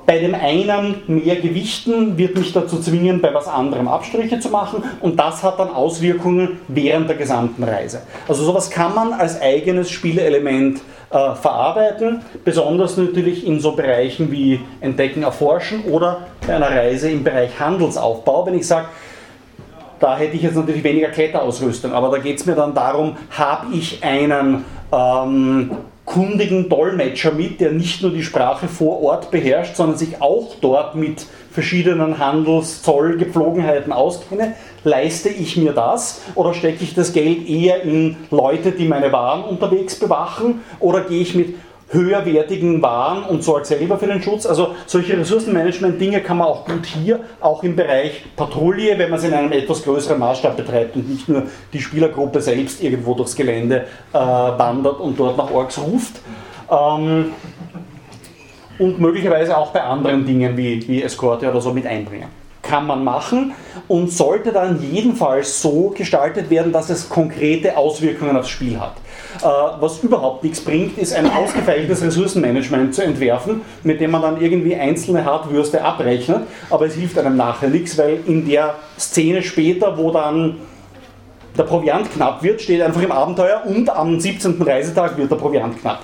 Speaker 1: bei dem einen mehr gewichten, wird mich dazu zwingen, bei was anderem Abstriche zu machen und das hat dann Auswirkungen während der gesamten Reise. Also sowas kann man als eigenes Spielelement äh, verarbeiten, besonders natürlich in so Bereichen wie Entdecken, Erforschen oder bei einer Reise im Bereich Handelsaufbau, wenn ich sage, da hätte ich jetzt natürlich weniger Kletterausrüstung, aber da geht es mir dann darum, habe ich einen ähm, kundigen Dolmetscher mit, der nicht nur die Sprache vor Ort beherrscht, sondern sich auch dort mit verschiedenen Handels-, Zollgepflogenheiten auskenne, leiste ich mir das oder stecke ich das Geld eher in Leute, die meine Waren unterwegs bewachen oder gehe ich mit höherwertigen Waren und sorge selber für den Schutz. Also solche Ressourcenmanagement-Dinge kann man auch gut hier, auch im Bereich Patrouille, wenn man es in einem etwas größeren Maßstab betreibt und nicht nur die Spielergruppe selbst irgendwo durchs Gelände äh, wandert und dort nach Orks ruft. Ähm, und möglicherweise auch bei anderen Dingen wie, wie Eskorte oder so mit einbringen. Kann man machen und sollte dann jedenfalls so gestaltet werden, dass es konkrete Auswirkungen aufs Spiel hat. Äh, was überhaupt nichts bringt, ist ein ausgefeiltes Ressourcenmanagement zu entwerfen, mit dem man dann irgendwie einzelne Hartwürste abrechnet, aber es hilft einem nachher nichts, weil in der Szene später, wo dann der Proviant knapp wird, steht einfach im Abenteuer und am siebzehnten Reisetag wird der Proviant knapp.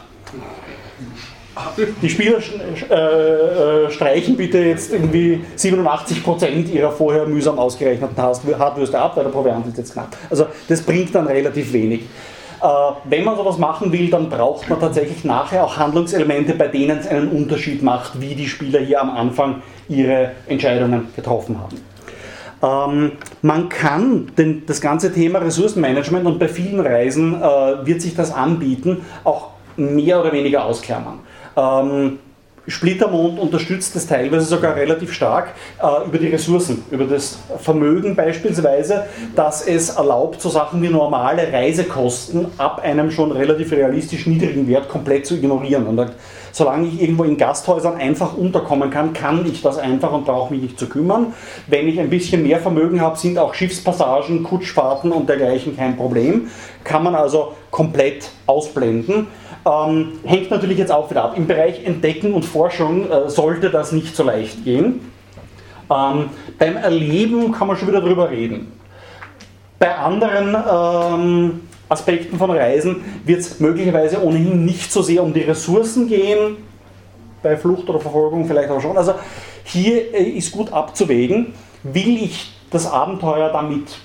Speaker 1: Die Spieler äh, streichen bitte jetzt irgendwie siebenundachtzig Prozent ihrer vorher mühsam ausgerechneten Hartwürste ab, weil der Proviant ist jetzt knapp. Also das bringt dann relativ wenig. Äh, wenn man sowas machen will, dann braucht man tatsächlich nachher auch Handlungselemente, bei denen es einen Unterschied macht, wie die Spieler hier am Anfang ihre Entscheidungen getroffen haben. Ähm, man kann den, das ganze Thema Ressourcenmanagement, und bei vielen Reisen äh, wird sich das anbieten, auch mehr oder weniger ausklammern. Ähm, Splittermond unterstützt das teilweise sogar relativ stark äh, über die Ressourcen, über das Vermögen beispielsweise, dass es erlaubt, so Sachen wie normale Reisekosten ab einem schon relativ realistisch niedrigen Wert komplett zu ignorieren. Und dann, solange ich irgendwo in Gasthäusern einfach unterkommen kann, kann ich das einfach und brauche mich nicht zu kümmern. Wenn ich ein bisschen mehr Vermögen habe, sind auch Schiffspassagen, Kutschfahrten und dergleichen kein Problem. Kann man also komplett ausblenden. Ähm, hängt natürlich jetzt auch wieder ab. Im Bereich Entdecken und Forschung äh, sollte das nicht so leicht gehen. Ähm, beim Erleben kann man schon wieder drüber reden. Bei anderen ähm, Aspekten von Reisen wird es möglicherweise ohnehin nicht so sehr um die Ressourcen gehen, bei Flucht oder Verfolgung vielleicht auch schon. Also hier äh, ist gut abzuwägen, will ich das Abenteuer damit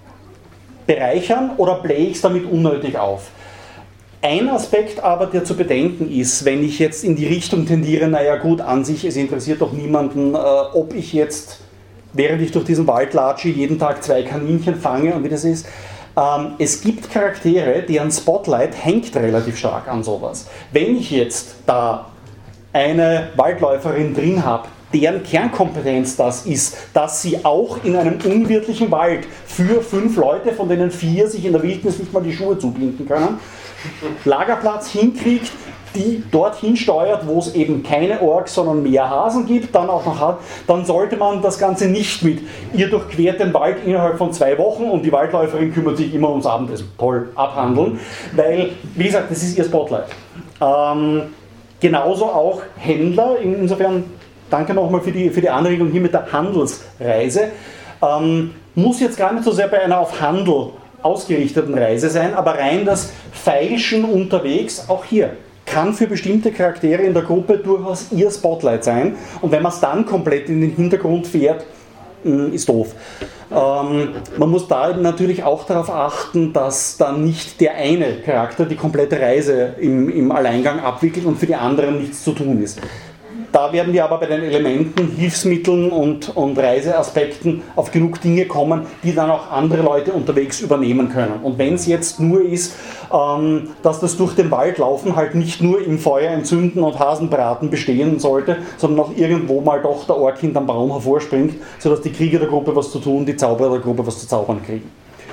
Speaker 1: bereichern oder blähe ich es damit unnötig auf? Ein Aspekt aber, der zu bedenken ist, wenn ich jetzt in die Richtung tendiere, naja gut, an sich, es interessiert doch niemanden, äh, ob ich jetzt, während ich durch diesen Wald latsche, jeden Tag zwei Kaninchen fange und wie das ist. Ähm, es gibt Charaktere, deren Spotlight hängt relativ stark an sowas. Wenn ich jetzt da eine Waldläuferin drin habe, deren Kernkompetenz das ist, dass sie auch in einem unwirtlichen Wald für fünf Leute, von denen vier sich in der Wildnis nicht mal die Schuhe zubinden können, Lagerplatz hinkriegt, die dorthin steuert, wo es eben keine Orks, sondern mehr Hasen gibt, dann auch noch hat, dann sollte man das Ganze nicht mit ihr durchquert den Wald innerhalb von zwei Wochen und die Waldläuferin kümmert sich immer ums Abendessen, toll, abhandeln, weil, wie gesagt, das ist ihr Spotlight. Ähm, genauso auch Händler, insofern danke nochmal für die, für die Anregung hier mit der Handelsreise, ähm, muss jetzt gar nicht so sehr bei einer auf Handel ausgerichteten Reise sein, aber rein das Feilschen unterwegs, auch hier, kann für bestimmte Charaktere in der Gruppe durchaus ihr Spotlight sein und wenn man es dann komplett in den Hintergrund fährt, ist doof. Ähm, man muss da natürlich auch darauf achten, dass dann nicht der eine Charakter die komplette Reise im, im Alleingang abwickelt und für die anderen nichts zu tun ist. Da werden wir aber bei den Elementen, Hilfsmitteln und, und Reiseaspekten auf genug Dinge kommen, die dann auch andere Leute unterwegs übernehmen können. Und wenn es jetzt nur ist, ähm, dass das durch den Wald laufen halt nicht nur im Feuer entzünden und Hasenbraten bestehen sollte, sondern auch irgendwo mal doch der Ork hinterm Baum hervorspringt, sodass die Krieger der Gruppe was zu tun, die Zauberer der Gruppe was zu zaubern kriegen.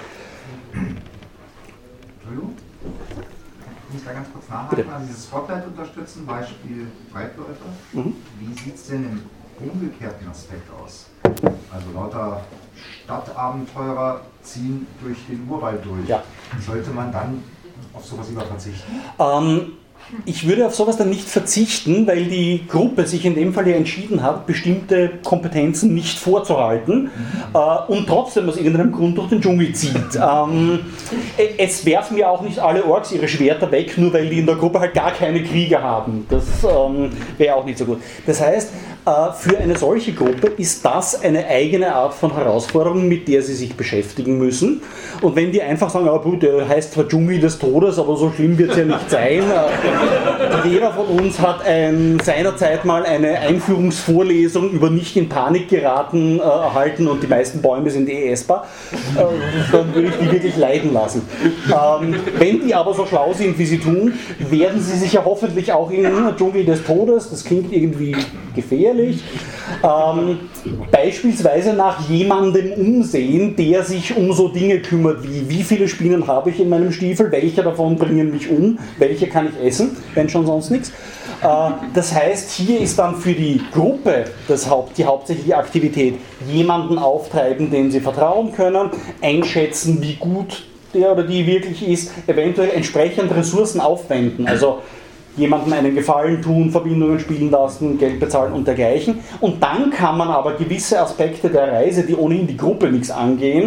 Speaker 3: Ich muss da ganz kurz nachhaken, also dieses Spotlight unterstützen, Beispiel Waldläufer. Mhm. Wie sieht es denn im umgekehrten Aspekt aus? Also lauter Stadtabenteurer ziehen durch den Urwald durch.
Speaker 1: Ja.
Speaker 3: Sollte man dann auf sowas lieber verzichten?
Speaker 1: Ähm, ich würde auf sowas dann nicht verzichten, weil die Gruppe sich in dem Fall ja entschieden hat, bestimmte Kompetenzen nicht vorzuhalten äh, und trotzdem aus irgendeinem Grund durch den Dschungel zieht. Ähm, es werfen ja auch nicht alle Orks ihre Schwerter weg, nur weil die in der Gruppe halt gar keine Krieger haben. Das ähm, wäre auch nicht so gut. Das heißt, äh, für eine solche Gruppe ist das eine eigene Art von Herausforderung, mit der sie sich beschäftigen müssen. Und wenn die einfach sagen, oh, gut, der heißt zwar Dschungel des Todes, aber so schlimm wird es ja nicht sein. Jeder von uns hat ein, seinerzeit mal eine Einführungsvorlesung über nicht in Panik geraten äh, erhalten und die meisten Bäume sind eh essbar. Äh, dann würde ich die wirklich leiden lassen. Ähm, wenn die aber so schlau sind, wie sie tun, werden sie sich ja hoffentlich auch in den Dschungel des Todes, das klingt irgendwie gefährlich, ähm, beispielsweise nach jemandem umsehen, der sich um so Dinge kümmert wie, wie viele Spinnen habe ich in meinem Stiefel, welche davon bringen mich um, welche kann ich essen, wenn schon sonst nichts. Äh, das heißt, hier ist dann für die Gruppe das Haupt, die hauptsächliche Aktivität, jemanden auftreiben, dem sie vertrauen können, einschätzen, wie gut der oder die wirklich ist, eventuell entsprechend Ressourcen aufwenden, also jemandem einen Gefallen tun, Verbindungen spielen lassen, Geld bezahlen und dergleichen. Und dann kann man aber gewisse Aspekte der Reise, die ohnehin die Gruppe nichts angehen,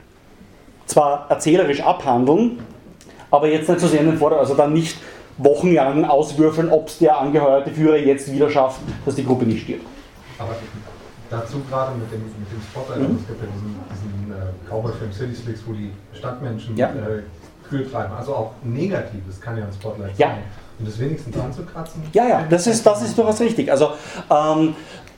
Speaker 1: zwar erzählerisch abhandeln, aber jetzt nicht so sehr in den Vordergrund, also dann nicht wochenlang auswürfeln, ob es der angeheuerte Führer jetzt wieder schafft, dass die Gruppe nicht stirbt.
Speaker 8: Aber dazu gerade mit dem, mit dem Spotlight, mhm. es gibt ja diesen, diesen äh, Cowboy-Film City Slicks, wo die Stadtmenschen
Speaker 1: ja.
Speaker 8: äh, kühl treiben, also auch Negatives kann ja ein Spotlight
Speaker 1: ja.
Speaker 8: sein. Und das wenigstens anzukratzen?
Speaker 1: Ja, ja, das ist, das ist durchaus richtig. Also ähm,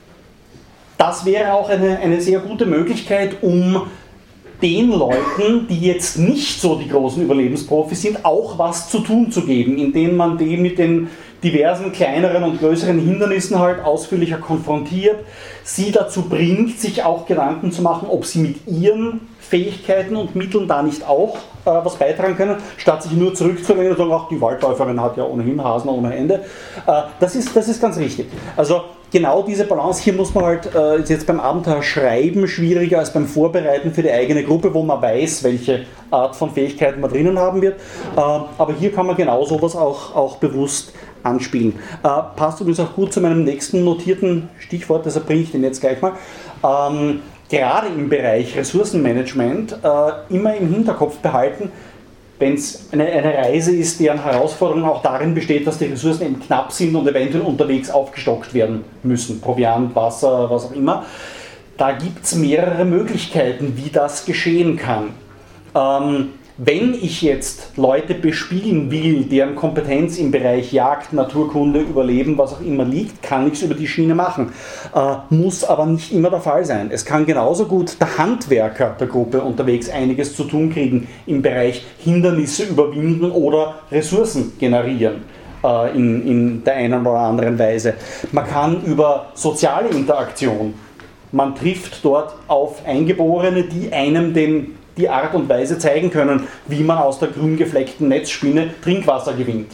Speaker 1: das wäre auch eine, eine sehr gute Möglichkeit, um den Leuten, die jetzt nicht so die großen Überlebensprofis sind, auch was zu tun zu geben, indem man die mit den diversen kleineren und größeren Hindernissen halt ausführlicher konfrontiert, sie dazu bringt, sich auch Gedanken zu machen, ob sie mit ihren Fähigkeiten und Mitteln da nicht auch äh, was beitragen können, statt sich nur zurückzulehnen und sagen, ach, die Waldläuferin hat ja ohnehin Hasen ohne Ende. Äh, das ist, das ist ganz richtig. Also genau diese Balance hier muss man halt, äh, ist jetzt beim Abenteuer schreiben schwieriger als beim Vorbereiten für die eigene Gruppe, wo man weiß, welche Art von Fähigkeiten man drinnen haben wird. Äh, aber hier kann man genau sowas auch, auch bewusst anspielen. Äh, passt übrigens auch gut zu meinem nächsten notierten Stichwort, deshalb bringe ich den jetzt gleich mal. Ähm, gerade im Bereich Ressourcenmanagement äh, immer im Hinterkopf behalten, wenn es eine, eine Reise ist, deren Herausforderung auch darin besteht, dass die Ressourcen eben knapp sind und eventuell unterwegs aufgestockt werden müssen, Proviant, Wasser, was auch immer. Da gibt es mehrere Möglichkeiten, wie das geschehen kann. Ähm, Wenn ich jetzt Leute bespielen will, deren Kompetenz im Bereich Jagd, Naturkunde, Überleben, was auch immer liegt, kann ich es über die Schiene machen. Äh, muss aber nicht immer der Fall sein. Es kann genauso gut der Handwerker der Gruppe unterwegs einiges zu tun kriegen im Bereich Hindernisse überwinden oder Ressourcen generieren äh, in, in der einen oder anderen Weise. Man kann über soziale Interaktion, man trifft dort auf Eingeborene, die einem den die Art und Weise zeigen können, wie man aus der grün gefleckten Netzspinne Trinkwasser gewinnt.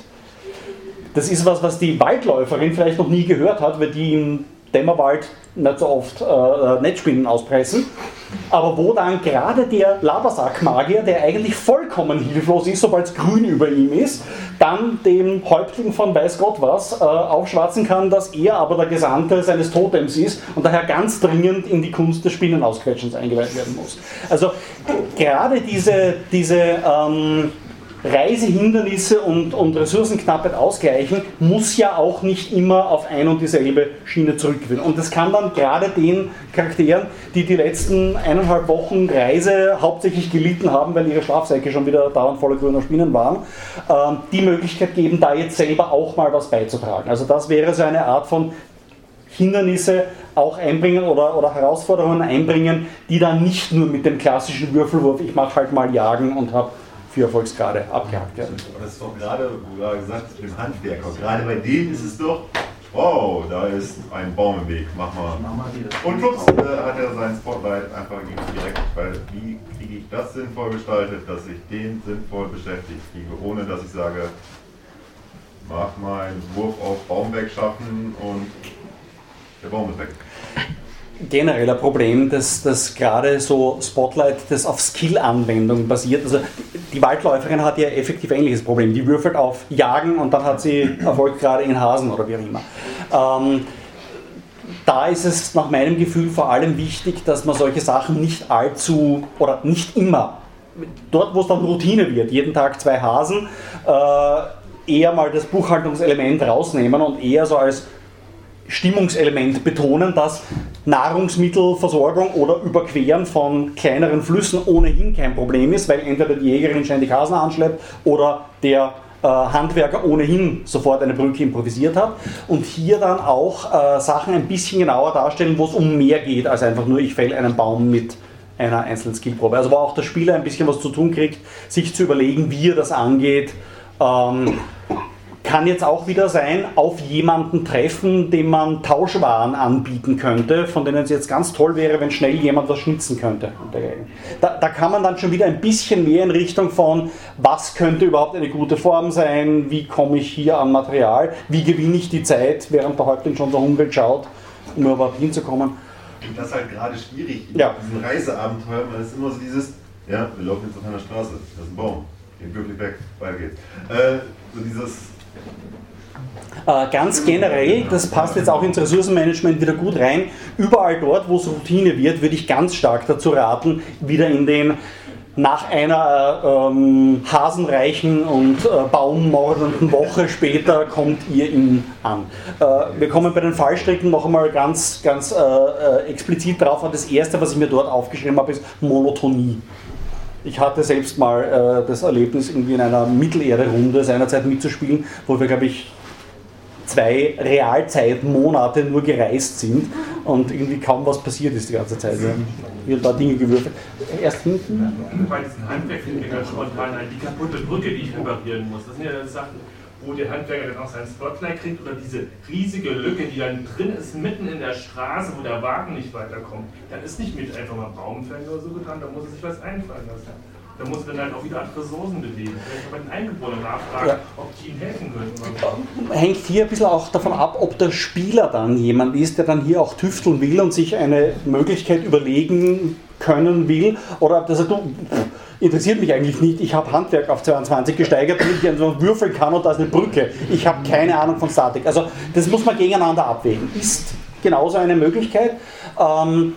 Speaker 1: Das ist was, was die Waldläuferin vielleicht noch nie gehört hat, weil die im Dämmerwald nicht so oft äh, Netzspinnen auspressen. Aber wo dann gerade der Labersack-Magier, der eigentlich vollkommen hilflos ist, sobald es grün über ihm ist, dann dem Häuptling von weiß Gott was äh, aufschwatzen kann, dass er aber der Gesandte seines Totems ist und daher ganz dringend in die Kunst des Spinnenausquetschens eingeweiht werden muss. Also gerade diese, diese ähm, Reisehindernisse und, und Ressourcenknappheit ausgleichen, muss ja auch nicht immer auf ein und dieselbe Schiene zurückführen. Und das kann dann gerade den Charakteren, die die letzten eineinhalb Wochen Reise hauptsächlich gelitten haben, weil ihre Schlafsäcke schon wieder dauernd voller grüner Spinnen waren, äh, die Möglichkeit geben, da jetzt selber auch mal was beizutragen. Also das wäre so eine Art von Hindernisse auch einbringen oder, oder Herausforderungen einbringen, die dann nicht nur mit dem klassischen Würfelwurf, ich mache halt mal Jagen und habe vier Erfolgsgrade abgehakt werden.
Speaker 10: Aber das ist doch gerade, wo du gesagt hast, mit dem Handwerker, gerade bei denen ist es doch, wow, da ist ein Baum im Weg, mach mal. Und flups, äh, hat er sein Spotlight einfach direkt, weil wie kriege ich das sinnvoll gestaltet, dass ich den sinnvoll beschäftigt kriege, ohne dass ich sage, mach mal einen Wurf auf Baum wegschaffen und der Baum ist weg.
Speaker 1: Generell ein Problem, dass, dass gerade so Spotlight, das auf Skill-Anwendung basiert. Also die Waldläuferin hat ja effektiv ein ähnliches Problem. Die würfelt auf Jagen und dann hat sie Erfolg gerade in Hasen oder wie auch immer. Ähm, da ist es nach meinem Gefühl vor allem wichtig, dass man solche Sachen nicht allzu oder nicht immer, dort wo es dann Routine wird, jeden Tag zwei Hasen, äh, eher mal das Buchhaltungselement rausnehmen und eher so als Stimmungselement betonen, dass Nahrungsmittelversorgung oder Überqueren von kleineren Flüssen ohnehin kein Problem ist, weil entweder die Jägerin ständig Hasen anschleppt oder der äh, Handwerker ohnehin sofort eine Brücke improvisiert hat. Und hier dann auch äh, Sachen ein bisschen genauer darstellen, wo es um mehr geht, als einfach nur ich fäll einen Baum mit einer einzelnen Skillprobe. Also wo auch der Spieler ein bisschen was zu tun kriegt, sich zu überlegen, wie er das angeht. Ähm, Kann jetzt auch wieder sein, auf jemanden treffen, dem man Tauschwaren anbieten könnte, von denen es jetzt ganz toll wäre, wenn schnell jemand was schnitzen könnte. Da, da kann man dann schon wieder ein bisschen mehr in Richtung von, was könnte überhaupt eine gute Form sein, wie komme ich hier an Material, wie gewinne ich die Zeit, während der Häuptling schon so hungrig schaut, um überhaupt hinzukommen.
Speaker 10: Und das ist halt gerade schwierig.
Speaker 1: Ja.
Speaker 10: In diesen Reiseabenteuern, weil es immer so dieses, ja, wir laufen jetzt auf einer Straße, da ist ein Baum, den wirklich weg, weiter geht's. Äh, so dieses...
Speaker 1: Äh, ganz generell, das passt jetzt auch ins Ressourcenmanagement wieder gut rein, überall dort, wo es Routine wird, würde ich ganz stark dazu raten, wieder in den nach einer ähm, hasenreichen und äh, baummordenden Woche später kommt ihr ihn an. Äh, wir kommen bei den Fallstricken noch einmal ganz, ganz äh, äh, explizit drauf. Und das erste, was ich mir dort aufgeschrieben habe, ist Monotonie. Ich hatte selbst mal äh, das Erlebnis, irgendwie in einer Mittelerde-Runde seinerzeit mitzuspielen, wo wir, glaube ich, zwei Realzeitmonate nur gereist sind und irgendwie kaum was passiert ist die ganze Zeit. Wir haben da Dinge gewürfelt. Erst hinten?
Speaker 13: Bei diesen Handwerken ganz spontan ein, die kaputte Brücke, die ich reparieren muss. Das sind ja Sachen, wo der Handwerker dann auch sein Spotlight kriegt oder diese riesige Lücke, die dann drin ist, mitten in der Straße, wo der Wagen nicht weiterkommt. Dann ist nicht mit einfach mal Baum fällen oder so getan, da muss er sich was einfallen lassen. Da muss man dann auch wieder andere Ressourcen bewegen. Vielleicht bei den Eingeborenen nachfragen, ja, ob die ihnen helfen können.
Speaker 1: Hängt hier ein bisschen auch davon ab, ob der Spieler dann jemand ist, der dann hier auch tüfteln will und sich eine Möglichkeit überlegen können will, oder ob der sagt, du, interessiert mich eigentlich nicht, ich habe Handwerk auf zweiundzwanzig gesteigert, damit ich einfach würfeln kann und da ist eine Brücke. Ich habe keine Ahnung von Statik. Also das muss man gegeneinander abwägen. Ist genauso eine Möglichkeit. Ähm,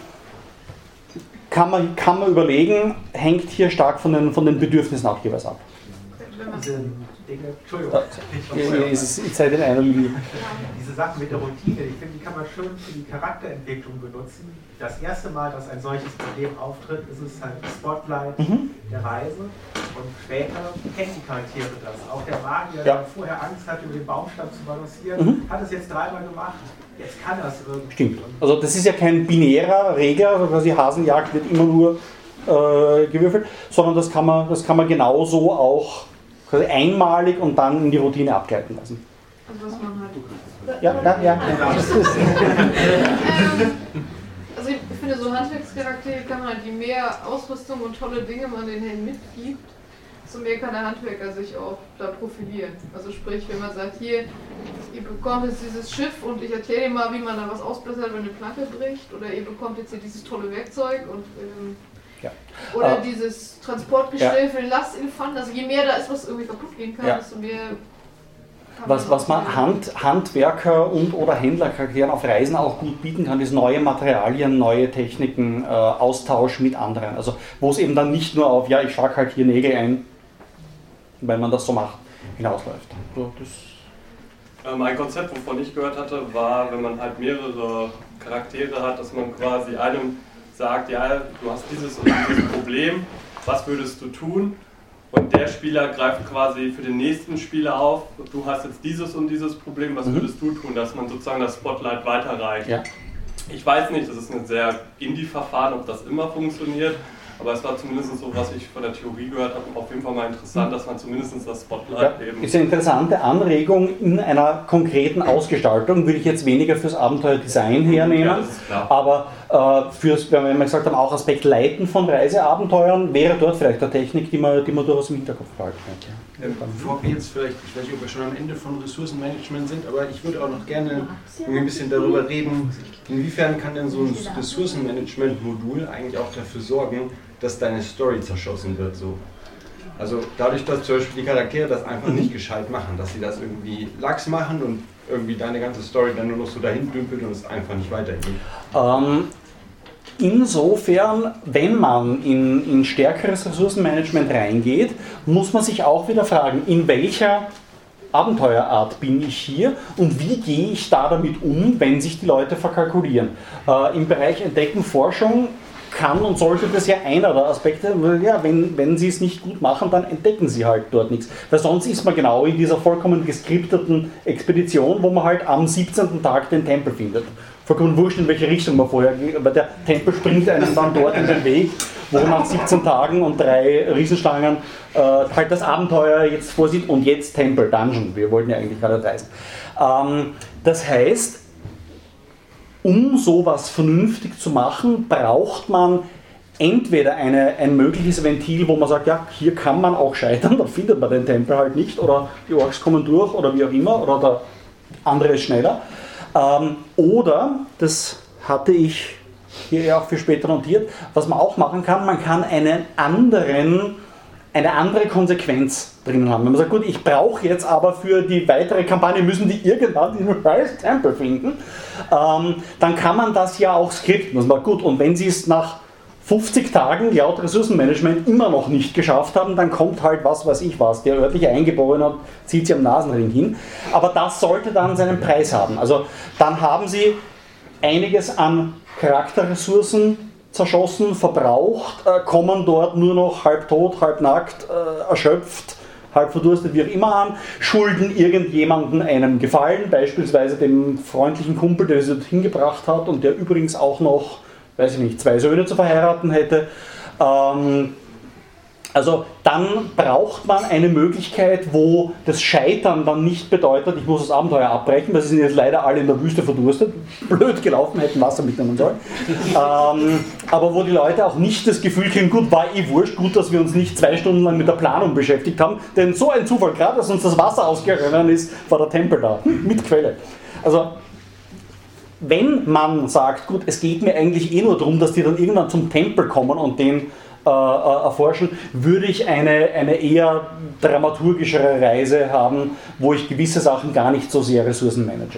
Speaker 1: Kann man, kann man überlegen, hängt hier stark von den, von den Bedürfnissen auch jeweils ab.
Speaker 6: Diese Dinge, Entschuldigung,
Speaker 1: ja, ist es ist halt in einer Linie.
Speaker 6: Diese Sachen mit der Routine, ich finde, die kann man schön für die Charakterentwicklung benutzen. Das erste Mal, dass ein solches Problem auftritt, ist es halt Spotlight mhm. der Reise und später kennen die Charaktere das. Auch der Magier, ja, der vorher Angst hatte, über den Baumstamm zu balancieren, mhm. hat es jetzt dreimal gemacht. Jetzt kann das irgendwie.
Speaker 1: Stimmt. Also das ist ja kein binärer Regler, also quasi Hasenjagd wird immer nur äh, gewürfelt, sondern das kann man, das kann man genauso auch quasi einmalig und dann in die Routine abgleiten lassen.
Speaker 7: Also was man halt.
Speaker 1: Ja, ja, ja.
Speaker 7: ähm, also ich finde, so Handwerkscharaktere kann man halt, je mehr Ausrüstung und tolle Dinge man den Händen mitgibt, desto mehr kann der Handwerker sich auch da profilieren. Also sprich, wenn man sagt, hier, ihr bekommt jetzt dieses Schiff und ich erkläre dir mal, wie man da was ausbessert, wenn eine Planke bricht, oder ihr bekommt jetzt hier dieses tolle Werkzeug und ähm, ja. oder uh, dieses Transportgestell ja. für den Lastinfanten. Also je mehr da ist, was irgendwie kaputt gehen kann, ja. desto mehr kann
Speaker 1: was,
Speaker 7: man
Speaker 1: was man Hand, Handwerker und oder Händlercharakteren auf Reisen auch gut bieten kann, ist neue Materialien, neue Techniken, äh, Austausch mit anderen. Also wo es eben dann nicht nur auf, ja, ich schlage halt hier Nägel ein, weil man das so macht, hinausläuft. So, das
Speaker 9: ähm, ein Konzept, wovon ich gehört hatte, war, wenn man halt mehrere Charaktere hat, dass man quasi einem sagt, ja, du hast dieses und dieses Problem, was würdest du tun? Und der Spieler greift quasi für den nächsten Spieler auf, du hast jetzt dieses und dieses Problem, was mhm. würdest du tun? Dass man sozusagen das Spotlight weiterreicht. Ja. Ich weiß nicht, das ist ein sehr Indie-Verfahren, ob das immer funktioniert. Aber es war zumindest so, was ich von der Theorie gehört habe, auf jeden Fall mal interessant, dass man zumindest das Spotlight
Speaker 1: ja,
Speaker 9: eben...
Speaker 1: Ist eine interessante Anregung in einer konkreten Ausgestaltung, würde ich jetzt weniger fürs Abenteuerdesign hernehmen, ja, das ist klar. Aber äh, fürs, wenn wir gesagt haben, auch Aspekt Leiten von Reiseabenteuern, wäre dort vielleicht eine Technik, die man, die man durchaus im Hinterkopf behalten könnte.
Speaker 14: Ähm, bevor wir jetzt vielleicht, ich weiß nicht, ob wir schon am Ende von Ressourcenmanagement sind, aber ich würde auch noch gerne ein bisschen darüber reden, inwiefern kann denn so ein Ressourcenmanagement-Modul eigentlich auch dafür sorgen, dass deine Story zerschossen wird. So. Also dadurch, dass zum Beispiel die Charaktere das einfach mhm. nicht gescheit machen, dass sie das irgendwie lax machen und irgendwie deine ganze Story dann nur noch so dahin dümpelt und es einfach nicht weitergeht.
Speaker 1: Ähm, insofern, wenn man in, in stärkeres Ressourcenmanagement reingeht, muss man sich auch wieder fragen, in welcher Abenteuerart bin ich hier und wie gehe ich da damit um, wenn sich die Leute verkalkulieren. Äh, im Bereich Entdecken, Forschung kann und sollte das ja einer der Aspekte, ja, wenn, wenn sie es nicht gut machen, dann entdecken sie halt dort nichts. Weil sonst ist man genau in dieser vollkommen geskripteten Expedition, wo man halt am siebzehnten Tag den Tempel findet. Vollkommen wurscht, in welche Richtung man vorher geht, aber der Tempel springt einem dann dort in den Weg, wo nach siebzehn Tagen und drei Riesenstangen äh, halt das Abenteuer jetzt vorsieht und jetzt Tempel, Dungeon, wir wollten ja eigentlich gerade reisen. Ähm, das heißt, um sowas vernünftig zu machen, braucht man entweder eine, ein mögliches Ventil, wo man sagt, ja, hier kann man auch scheitern, da findet man den Tempel halt nicht, oder die Orks kommen durch, oder wie auch immer, oder der andere ist schneller. Ähm, oder, das hatte ich hier ja auch für später notiert, was man auch machen kann, man kann einen anderen, eine andere Konsequenz drinnen haben. Wenn man sagt, gut, ich brauche jetzt aber für die weitere Kampagne, müssen die irgendwann den scheiß Tempel finden, ähm, dann kann man das ja auch skripten. Das war gut. Und wenn sie es nach fünfzig Tagen laut Ressourcenmanagement immer noch nicht geschafft haben, dann kommt halt was weiß ich was. Der örtliche Eingeborene hat, zieht sie am Nasenring hin. Aber das sollte dann seinen Preis haben. Also dann haben sie einiges an Charakterressourcen zerschossen, verbraucht, äh, kommen dort nur noch halb tot, halb nackt, äh, erschöpft, halb verdurstet, wie auch immer an, schulden irgendjemanden einen Gefallen, beispielsweise dem freundlichen Kumpel, der sie dorthin gebracht hat und der übrigens auch noch, weiß ich nicht, zwei Söhne zu verheiraten hätte. Ähm, also dann braucht man eine Möglichkeit, wo das Scheitern dann nicht bedeutet, ich muss das Abenteuer abbrechen, weil sie sind jetzt leider alle in der Wüste verdurstet, blöd gelaufen, hätten Wasser mitnehmen sollen. ähm, aber wo die Leute auch nicht das Gefühl kriegen, gut, war eh wurscht, gut, dass wir uns nicht zwei Stunden lang mit der Planung beschäftigt haben, denn so ein Zufall, gerade dass uns das Wasser ausgegangen ist, war der Tempel da, mit Quelle. Also wenn man sagt, gut, es geht mir eigentlich eh nur darum, dass die dann irgendwann zum Tempel kommen und den äh, äh, erforschen, würde ich eine, eine eher dramaturgischere Reise haben, wo ich gewisse Sachen gar nicht so sehr Ressourcen manage.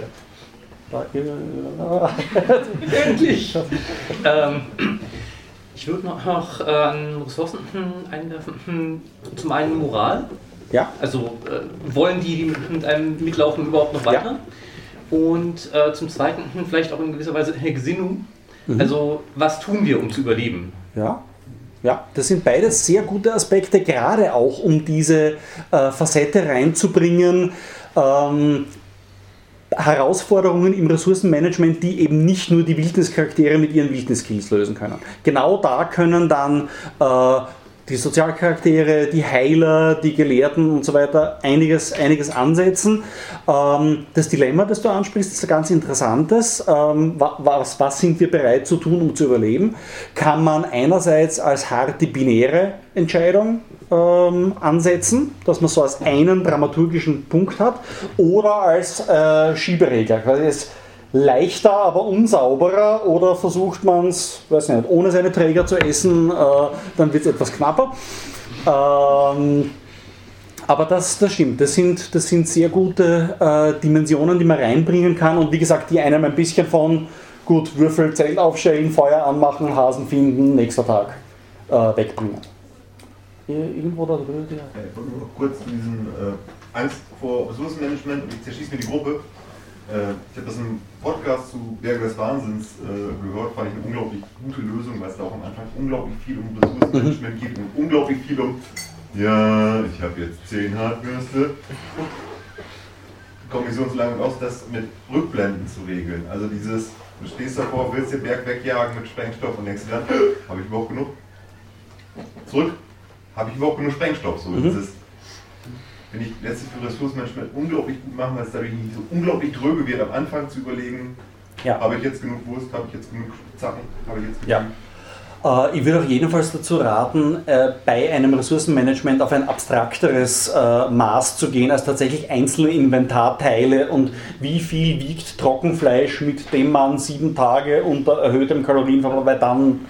Speaker 15: Endlich! ähm, ich würde noch äh, an Ressourcen einwerfen. Zum einen Moral.
Speaker 1: Ja.
Speaker 15: Also äh, wollen die, die mit einem mitlaufen, überhaupt noch weiter? Ja. Und äh, zum Zweiten vielleicht auch in gewisser Weise eine Gesinnung. Mhm. Also was tun wir, um zu überleben?
Speaker 1: Ja, ja, das sind beides sehr gute Aspekte, gerade auch um diese äh, Facette reinzubringen. Ähm, Herausforderungen im Ressourcenmanagement, die eben nicht nur die Wildnischaraktere mit ihren Wildnis-Skills lösen können. Genau da können dann äh, die Sozialcharaktere, die Heiler, die Gelehrten und so weiter einiges, einiges ansetzen. Ähm, das Dilemma, das du ansprichst, ist ein ganz interessantes. Ähm, was, was sind wir bereit zu tun, um zu überleben? Kann man einerseits als harte binäre Entscheidung ähm, ansetzen, dass man so als einen dramaturgischen Punkt hat, oder als äh, Schieberegler. Quasi es leichter, aber unsauberer, oder versucht man es, weiß nicht, ohne seine Träger zu essen, äh, dann wird es etwas knapper. Ähm, aber das, das stimmt, das sind, das sind sehr gute äh, Dimensionen, die man reinbringen kann und wie gesagt, die einem ein bisschen von, gut, Würfel, Zelt aufstellen, Feuer anmachen, Hasen finden, nächster Tag äh, wegbringen. Irgendwo da drüben? Ja.
Speaker 10: Ich wollte nur noch kurz diesen äh, Angst vor Ressourcenmanagement und ich zerschieße mir die Gruppe. Äh, ich habe das im Podcast zu Berge des Wahnsinns äh, gehört, fand ich eine unglaublich gute Lösung, weil es da auch am Anfang unglaublich viel um Ressourcenmanagement geht und unglaublich viel um, ja, ich habe jetzt zehn Hartwürste. Komme ich so lange aus, das mit Rückblenden zu regeln. Also dieses, du stehst davor, willst den Berg wegjagen mit Sprengstoff und denkst dir dann, habe ich überhaupt genug? Zurück, habe ich überhaupt genug Sprengstoff? So, mhm. dieses, finde ich letztlich für Ressourcenmanagement unglaublich gut machen, weil es dadurch nicht so unglaublich dröge wird, am Anfang zu überlegen, ja. habe ich jetzt genug Wurst, habe ich jetzt genug Zacken, habe ich jetzt genug...
Speaker 1: Ja. Äh, ich würde auch jedenfalls dazu raten, äh, bei einem Ressourcenmanagement auf ein abstrakteres äh, Maß zu gehen, als tatsächlich einzelne Inventarteile und wie viel wiegt Trockenfleisch, mit dem man sieben Tage unter erhöhtem Kalorienverbrauch, weil dann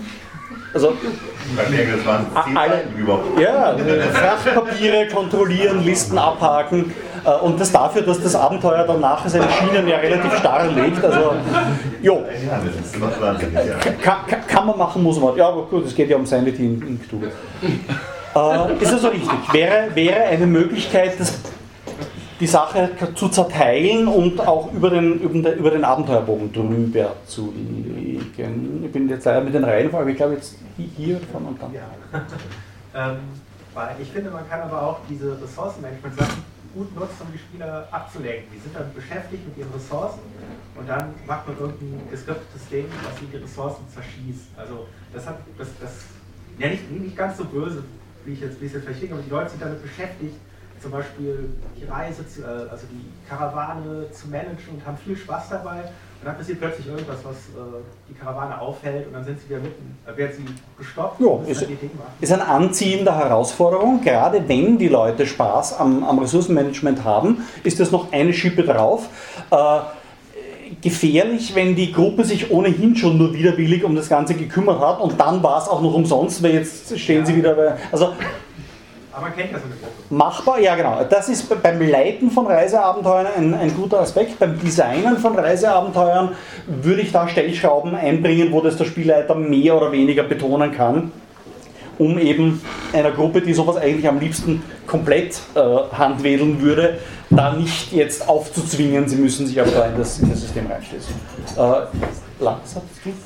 Speaker 1: Also alle,
Speaker 10: überhaupt.
Speaker 1: ja, Frachtpapiere kontrollieren, Listen abhaken und das dafür, dass das Abenteuer dann nachher seine Schienen ja relativ starr legt. Also, jo. Kann, kann man machen, muss man. Ja, aber gut, es geht ja um Sanity in, in Cthulhu. Äh, ist also richtig. Wäre, wäre eine Möglichkeit, das, die Sache zu zerteilen und auch über den, über den, über den Abenteuerbogen drüber zu legen. Ich bin jetzt leider mit den Reihenfolgen, ich glaube jetzt hier von und dann.
Speaker 6: Ja. ähm, weil ich finde, man kann aber auch diese Ressourcenmanagement-Sachen gut nutzen, um die Spieler abzulenken. Die sind dann beschäftigt mit ihren Ressourcen und dann macht man irgendein geskriptetes Ding, was die Ressourcen zerschießt. Also das hat das, das ja nicht, nicht ganz so böse, wie ich jetzt, wie ich jetzt verstehe, aber die Leute sind damit beschäftigt, zum Beispiel die Reise, zu, also die Karawane zu managen und haben viel Spaß dabei. Und dann passiert plötzlich irgendwas, was äh, die Karawane aufhält und dann sind sie wieder mitten, äh, werden sie gestoppt
Speaker 1: jo,
Speaker 6: und
Speaker 1: ist,
Speaker 6: dann die Dinge machen.
Speaker 1: Ist ein Anziehen der Herausforderung. Gerade wenn die Leute Spaß am, am Ressourcenmanagement haben, ist das noch eine Schippe drauf. Äh, gefährlich, wenn die Gruppe sich ohnehin schon nur widerwillig um das Ganze gekümmert hat und dann war es auch noch umsonst, weil jetzt stehen ja. sie wieder bei... Also,
Speaker 6: aber man kennt ja so eine Gruppe.
Speaker 1: Machbar, ja genau. Das ist beim Leiten von Reiseabenteuern ein, ein guter Aspekt. Beim Designen von Reiseabenteuern würde ich da Stellschrauben einbringen, wo das der Spielleiter mehr oder weniger betonen kann, um eben einer Gruppe, die sowas eigentlich am liebsten komplett äh, handwedeln würde, da nicht jetzt aufzuzwingen, sie müssen sich aber da in das, in das System reinschließen. Äh, Lars, hast du?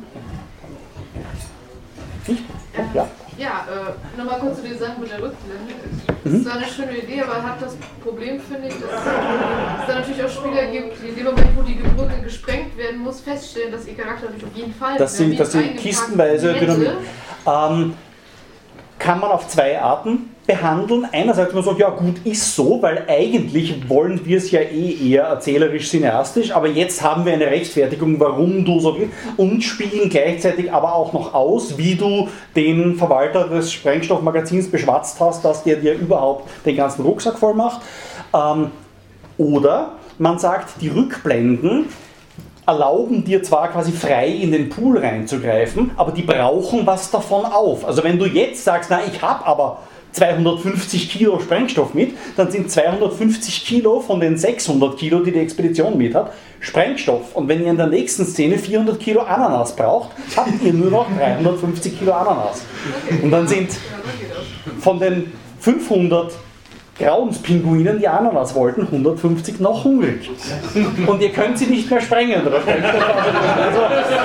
Speaker 1: Nicht? Ja.
Speaker 7: Ja, äh, nochmal kurz zu den Sachen mit der Rückblende. Das
Speaker 1: Mhm.
Speaker 7: ist zwar eine schöne Idee, aber hat das Problem, finde ich, dass es da natürlich auch Spieler gibt, die in dem Moment, wo die Brücke gesprengt werden muss, feststellen, dass ihr Charakter natürlich auf jeden Fall
Speaker 1: Das sind, das sind kistenweise Dynamik. Ähm, kann man auf zwei Arten behandeln. Einerseits man sagt, ja gut, ist so, weil eigentlich wollen wir es ja eh eher erzählerisch cineastisch, aber jetzt haben wir eine Rechtfertigung, warum du so willst, und spielen gleichzeitig aber auch noch aus, wie du den Verwalter des Sprengstoffmagazins beschwatzt hast, dass der dir überhaupt den ganzen Rucksack voll macht. Ähm, oder man sagt, die Rückblenden erlauben dir zwar quasi frei in den Pool reinzugreifen, aber die brauchen was davon auf. Also wenn du jetzt sagst, na ich habe aber zweihundertfünfzig Kilo Sprengstoff mit, dann sind zweihundertfünfzig Kilo von den sechshundert Kilo, die die Expedition mit hat, Sprengstoff. Und wenn ihr in der nächsten Szene vierhundert Kilo Ananas braucht, habt ihr nur noch dreihundertfünfzig Kilo Ananas. Und dann sind von den fünfhundert Grauenspinguinen, die Ananas wollten, hundertfünfzig noch hungrig. Und ihr könnt sie nicht mehr sprengen. Oder? Also,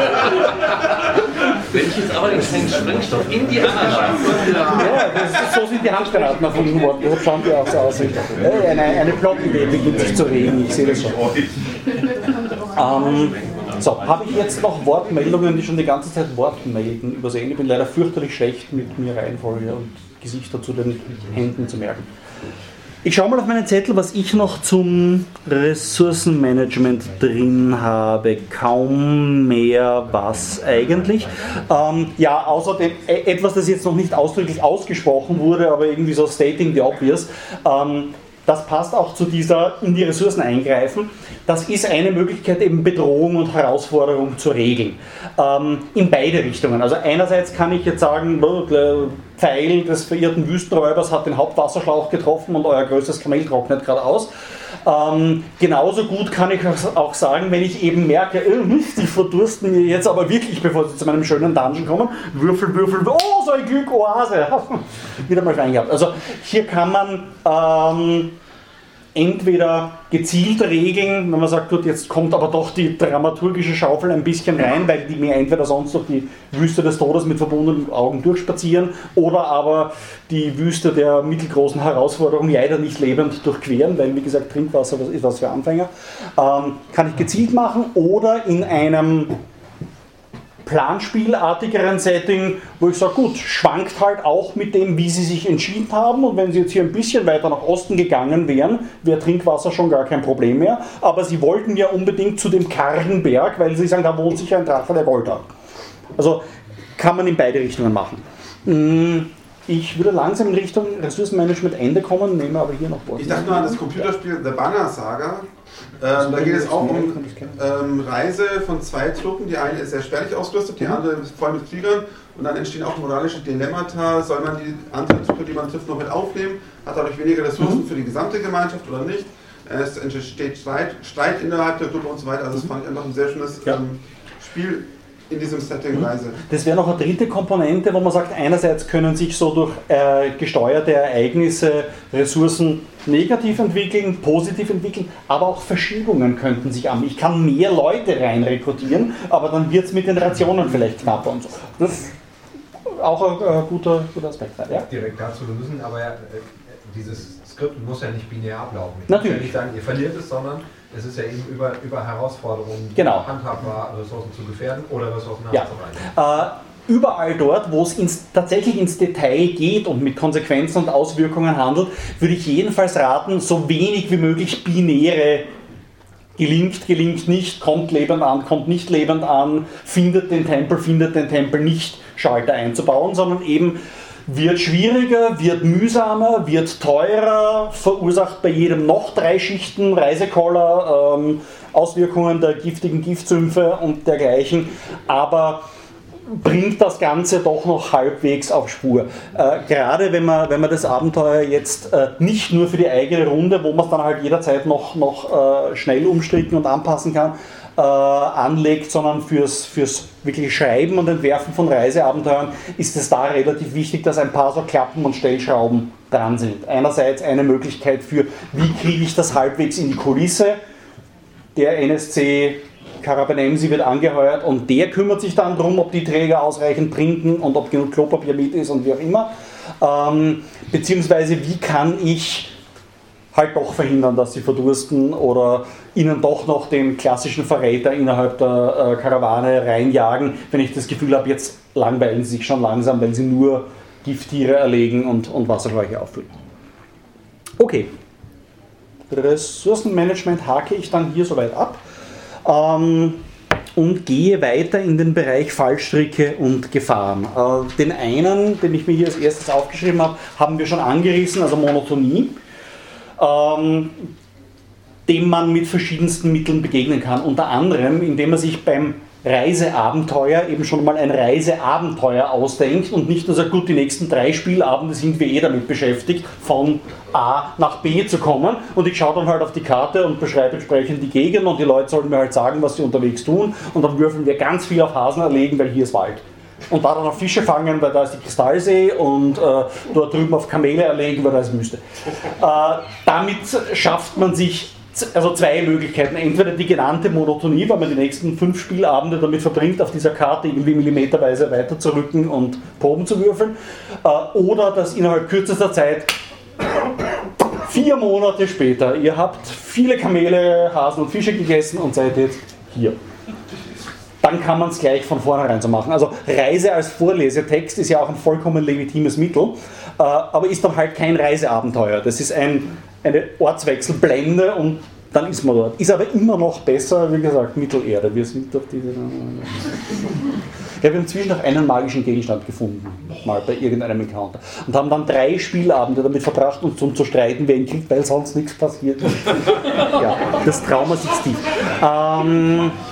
Speaker 15: wenn ich jetzt aber den Sprengstoff in die Ananas...
Speaker 1: Ja, das ist, so sind die Handgranaten erfunden worden. Deshalb schauen die auch so aus. Eine, eine Plot-Idee beginnt sich zu regen, ich sehe das schon. Ähm, so, habe ich jetzt noch Wortmeldungen, die schon die ganze Zeit Wortmelden übersehen? Ich bin leider fürchterlich schlecht mit mir Reihenfolge und Gesichter zu den Händen zu merken. Ich schaue mal auf meinen Zettel, was ich noch zum Ressourcenmanagement drin habe. Kaum mehr was eigentlich. Ähm, ja, außerdem etwas, das jetzt noch nicht ausdrücklich ausgesprochen wurde, aber irgendwie so stating the obvious. Ähm, das passt auch zu dieser in die Ressourcen eingreifen. Das ist eine Möglichkeit, eben Bedrohung und Herausforderung zu regeln. Ähm, in beide Richtungen. Also einerseits kann ich jetzt sagen, Pfeil des verirrten Wüstenräubers hat den Hauptwasserschlauch getroffen und euer größtes Kamel trocknet gerade aus. Ähm, genauso gut kann ich auch sagen, wenn ich eben merke, oh Mist, die verdursten mir jetzt aber wirklich, bevor sie zu meinem schönen Dungeon kommen, Würfel, Würfel, oh, so ein Glück, Oase, wieder mal reingehabt. Also hier kann man ähm, entweder gezielt regeln, wenn man sagt, gut, jetzt kommt aber doch die dramaturgische Schaufel ein bisschen rein, weil die mir entweder sonst durch die Wüste des Todes mit verbundenen Augen durchspazieren oder aber die Wüste der mittelgroßen Herausforderung leider nicht lebend durchqueren, weil wie gesagt Trinkwasser ist was für Anfänger. Ähm, kann ich gezielt machen oder in einem planspielartigeren Setting, wo ich sage, gut, schwankt halt auch mit dem, wie sie sich entschieden haben und wenn sie jetzt hier ein bisschen weiter nach Osten gegangen wären, wäre Trinkwasser schon gar kein Problem mehr, aber sie wollten ja unbedingt zu dem kargen Berg, weil sie sagen, da wohnt sicher ein Drache, der wollte. Also kann man in beide Richtungen machen. Ich würde langsam in Richtung Ressourcenmanagement Ende kommen, nehme aber hier noch Wort.
Speaker 16: Ich dachte nur an das Computerspiel The Banner Saga. Ähm, da geht es auch um ähm, Reise von zwei Truppen. Die eine ist sehr spärlich ausgerüstet, die andere ist voll mit Kriegern. Und dann entstehen auch moralische Dilemmata. Soll man die andere Truppe, die man trifft, noch mit aufnehmen? Hat dadurch weniger Ressourcen mhm. für die gesamte Gemeinschaft oder nicht? Es entsteht Streit, Streit innerhalb der Gruppe und so weiter. Also das fand ich einfach ein sehr schönes ja. ähm, Spiel in diesem Setting Reise.
Speaker 1: Das wäre noch eine dritte Komponente, wo man sagt, einerseits können sich so durch äh, gesteuerte Ereignisse Ressourcen negativ entwickeln, positiv entwickeln, aber auch Verschiebungen könnten sich an. Ich kann mehr Leute rein rekrutieren, aber dann wird es mit den Rationen vielleicht knapper und so. Das ist auch ein äh, guter, guter Aspekt. Ja?
Speaker 8: Direkt dazu, wir müssen aber ja, äh, dieses Skript muss ja nicht binär ablaufen. Ich
Speaker 1: Natürlich.
Speaker 8: muss ja nicht sagen, ihr verliert es, sondern es ist ja eben über, über Herausforderungen,
Speaker 1: genau.
Speaker 8: handhabbar Ressourcen zu gefährden oder Ressourcen
Speaker 1: ja.
Speaker 8: nachzureichen.
Speaker 1: Äh, überall dort, wo es ins, tatsächlich ins Detail geht und mit Konsequenzen und Auswirkungen handelt, würde ich jedenfalls raten, so wenig wie möglich binäre gelingt, gelingt nicht, kommt lebend an, kommt nicht lebend an, findet den Tempel, findet den Tempel nicht Schalter einzubauen, sondern eben wird schwieriger, wird mühsamer, wird teurer, verursacht bei jedem noch drei Schichten Reisekoller, ähm, Auswirkungen der giftigen Giftsümpfe und dergleichen, aber bringt das Ganze doch noch halbwegs auf Spur. Äh, gerade wenn man, wenn man das Abenteuer jetzt äh, nicht nur für die eigene Runde, wo man es dann halt jederzeit noch, noch äh, schnell umstricken und anpassen kann, äh, anlegt, sondern fürs, fürs wirklich Schreiben und Entwerfen von Reiseabenteuern ist es da relativ wichtig, dass ein paar so Klappen und Stellschrauben dran sind. Einerseits eine Möglichkeit für, wie kriege ich das halbwegs in die Kulisse, der N S C Karabanemsi wird angeheuert und der kümmert sich dann darum, ob die Träger ausreichend trinken und ob genug Klopapier mit ist und wie auch immer. Ähm, beziehungsweise wie kann ich halt doch verhindern, dass sie verdursten oder ihnen doch noch den klassischen Verräter innerhalb der äh, Karawane reinjagen, wenn ich das Gefühl habe, jetzt langweilen sie sich schon langsam, weil sie nur Gifttiere erlegen und, und Wasserschläuche auffüllen. Okay. Ressourcenmanagement hake ich dann hier soweit ab. Ähm, und gehe weiter in den Bereich Fallstricke und Gefahren. Äh, den einen, den ich mir hier als erstes aufgeschrieben habe, haben wir schon angerissen, also Monotonie, ähm, dem man mit verschiedensten Mitteln begegnen kann. Unter anderem, indem man sich beim Reiseabenteuer eben schon mal ein Reiseabenteuer ausdenkt und nicht nur sagt, gut, die nächsten drei Spielabende sind wir eh damit beschäftigt, von A nach B zu kommen und ich schaue dann halt auf die Karte und beschreibe entsprechend die Gegend und die Leute sollen mir halt sagen, was sie unterwegs tun und dann würfeln wir ganz viel auf Hasen erlegen, weil hier ist Wald. Und da dann auf Fische fangen, weil da ist die Kristallsee und äh, dort drüben auf Kamele erlegen, weil da ist Wüste. Äh, damit schafft man sich also zwei Möglichkeiten. Entweder die genannte Monotonie, weil man die nächsten fünf Spielabende damit verbringt, auf dieser Karte irgendwie millimeterweise weiter zu rücken und Proben zu würfeln. Äh, oder dass innerhalb kürzester Zeit, vier Monate später, ihr habt viele Kamele, Hasen und Fische gegessen und seid jetzt hier. Dann kann man es gleich von vornherein so machen. Also Reise als Vorlesetext ist ja auch ein vollkommen legitimes Mittel, äh, aber ist dann halt kein Reiseabenteuer. Das ist ein, eine Ortswechselblende und dann ist man dort. Ist aber immer noch besser, wie gesagt, Mittelerde. Wir sind auf diese... Ja, wir haben inzwischen noch einen magischen Gegenstand gefunden, mal bei irgendeinem Encounter. Und haben dann drei Spielabende damit verbracht, uns um zu streiten, wer ihn kriegt, weil sonst nichts passiert. Ja, das Trauma sitzt tief. Ähm,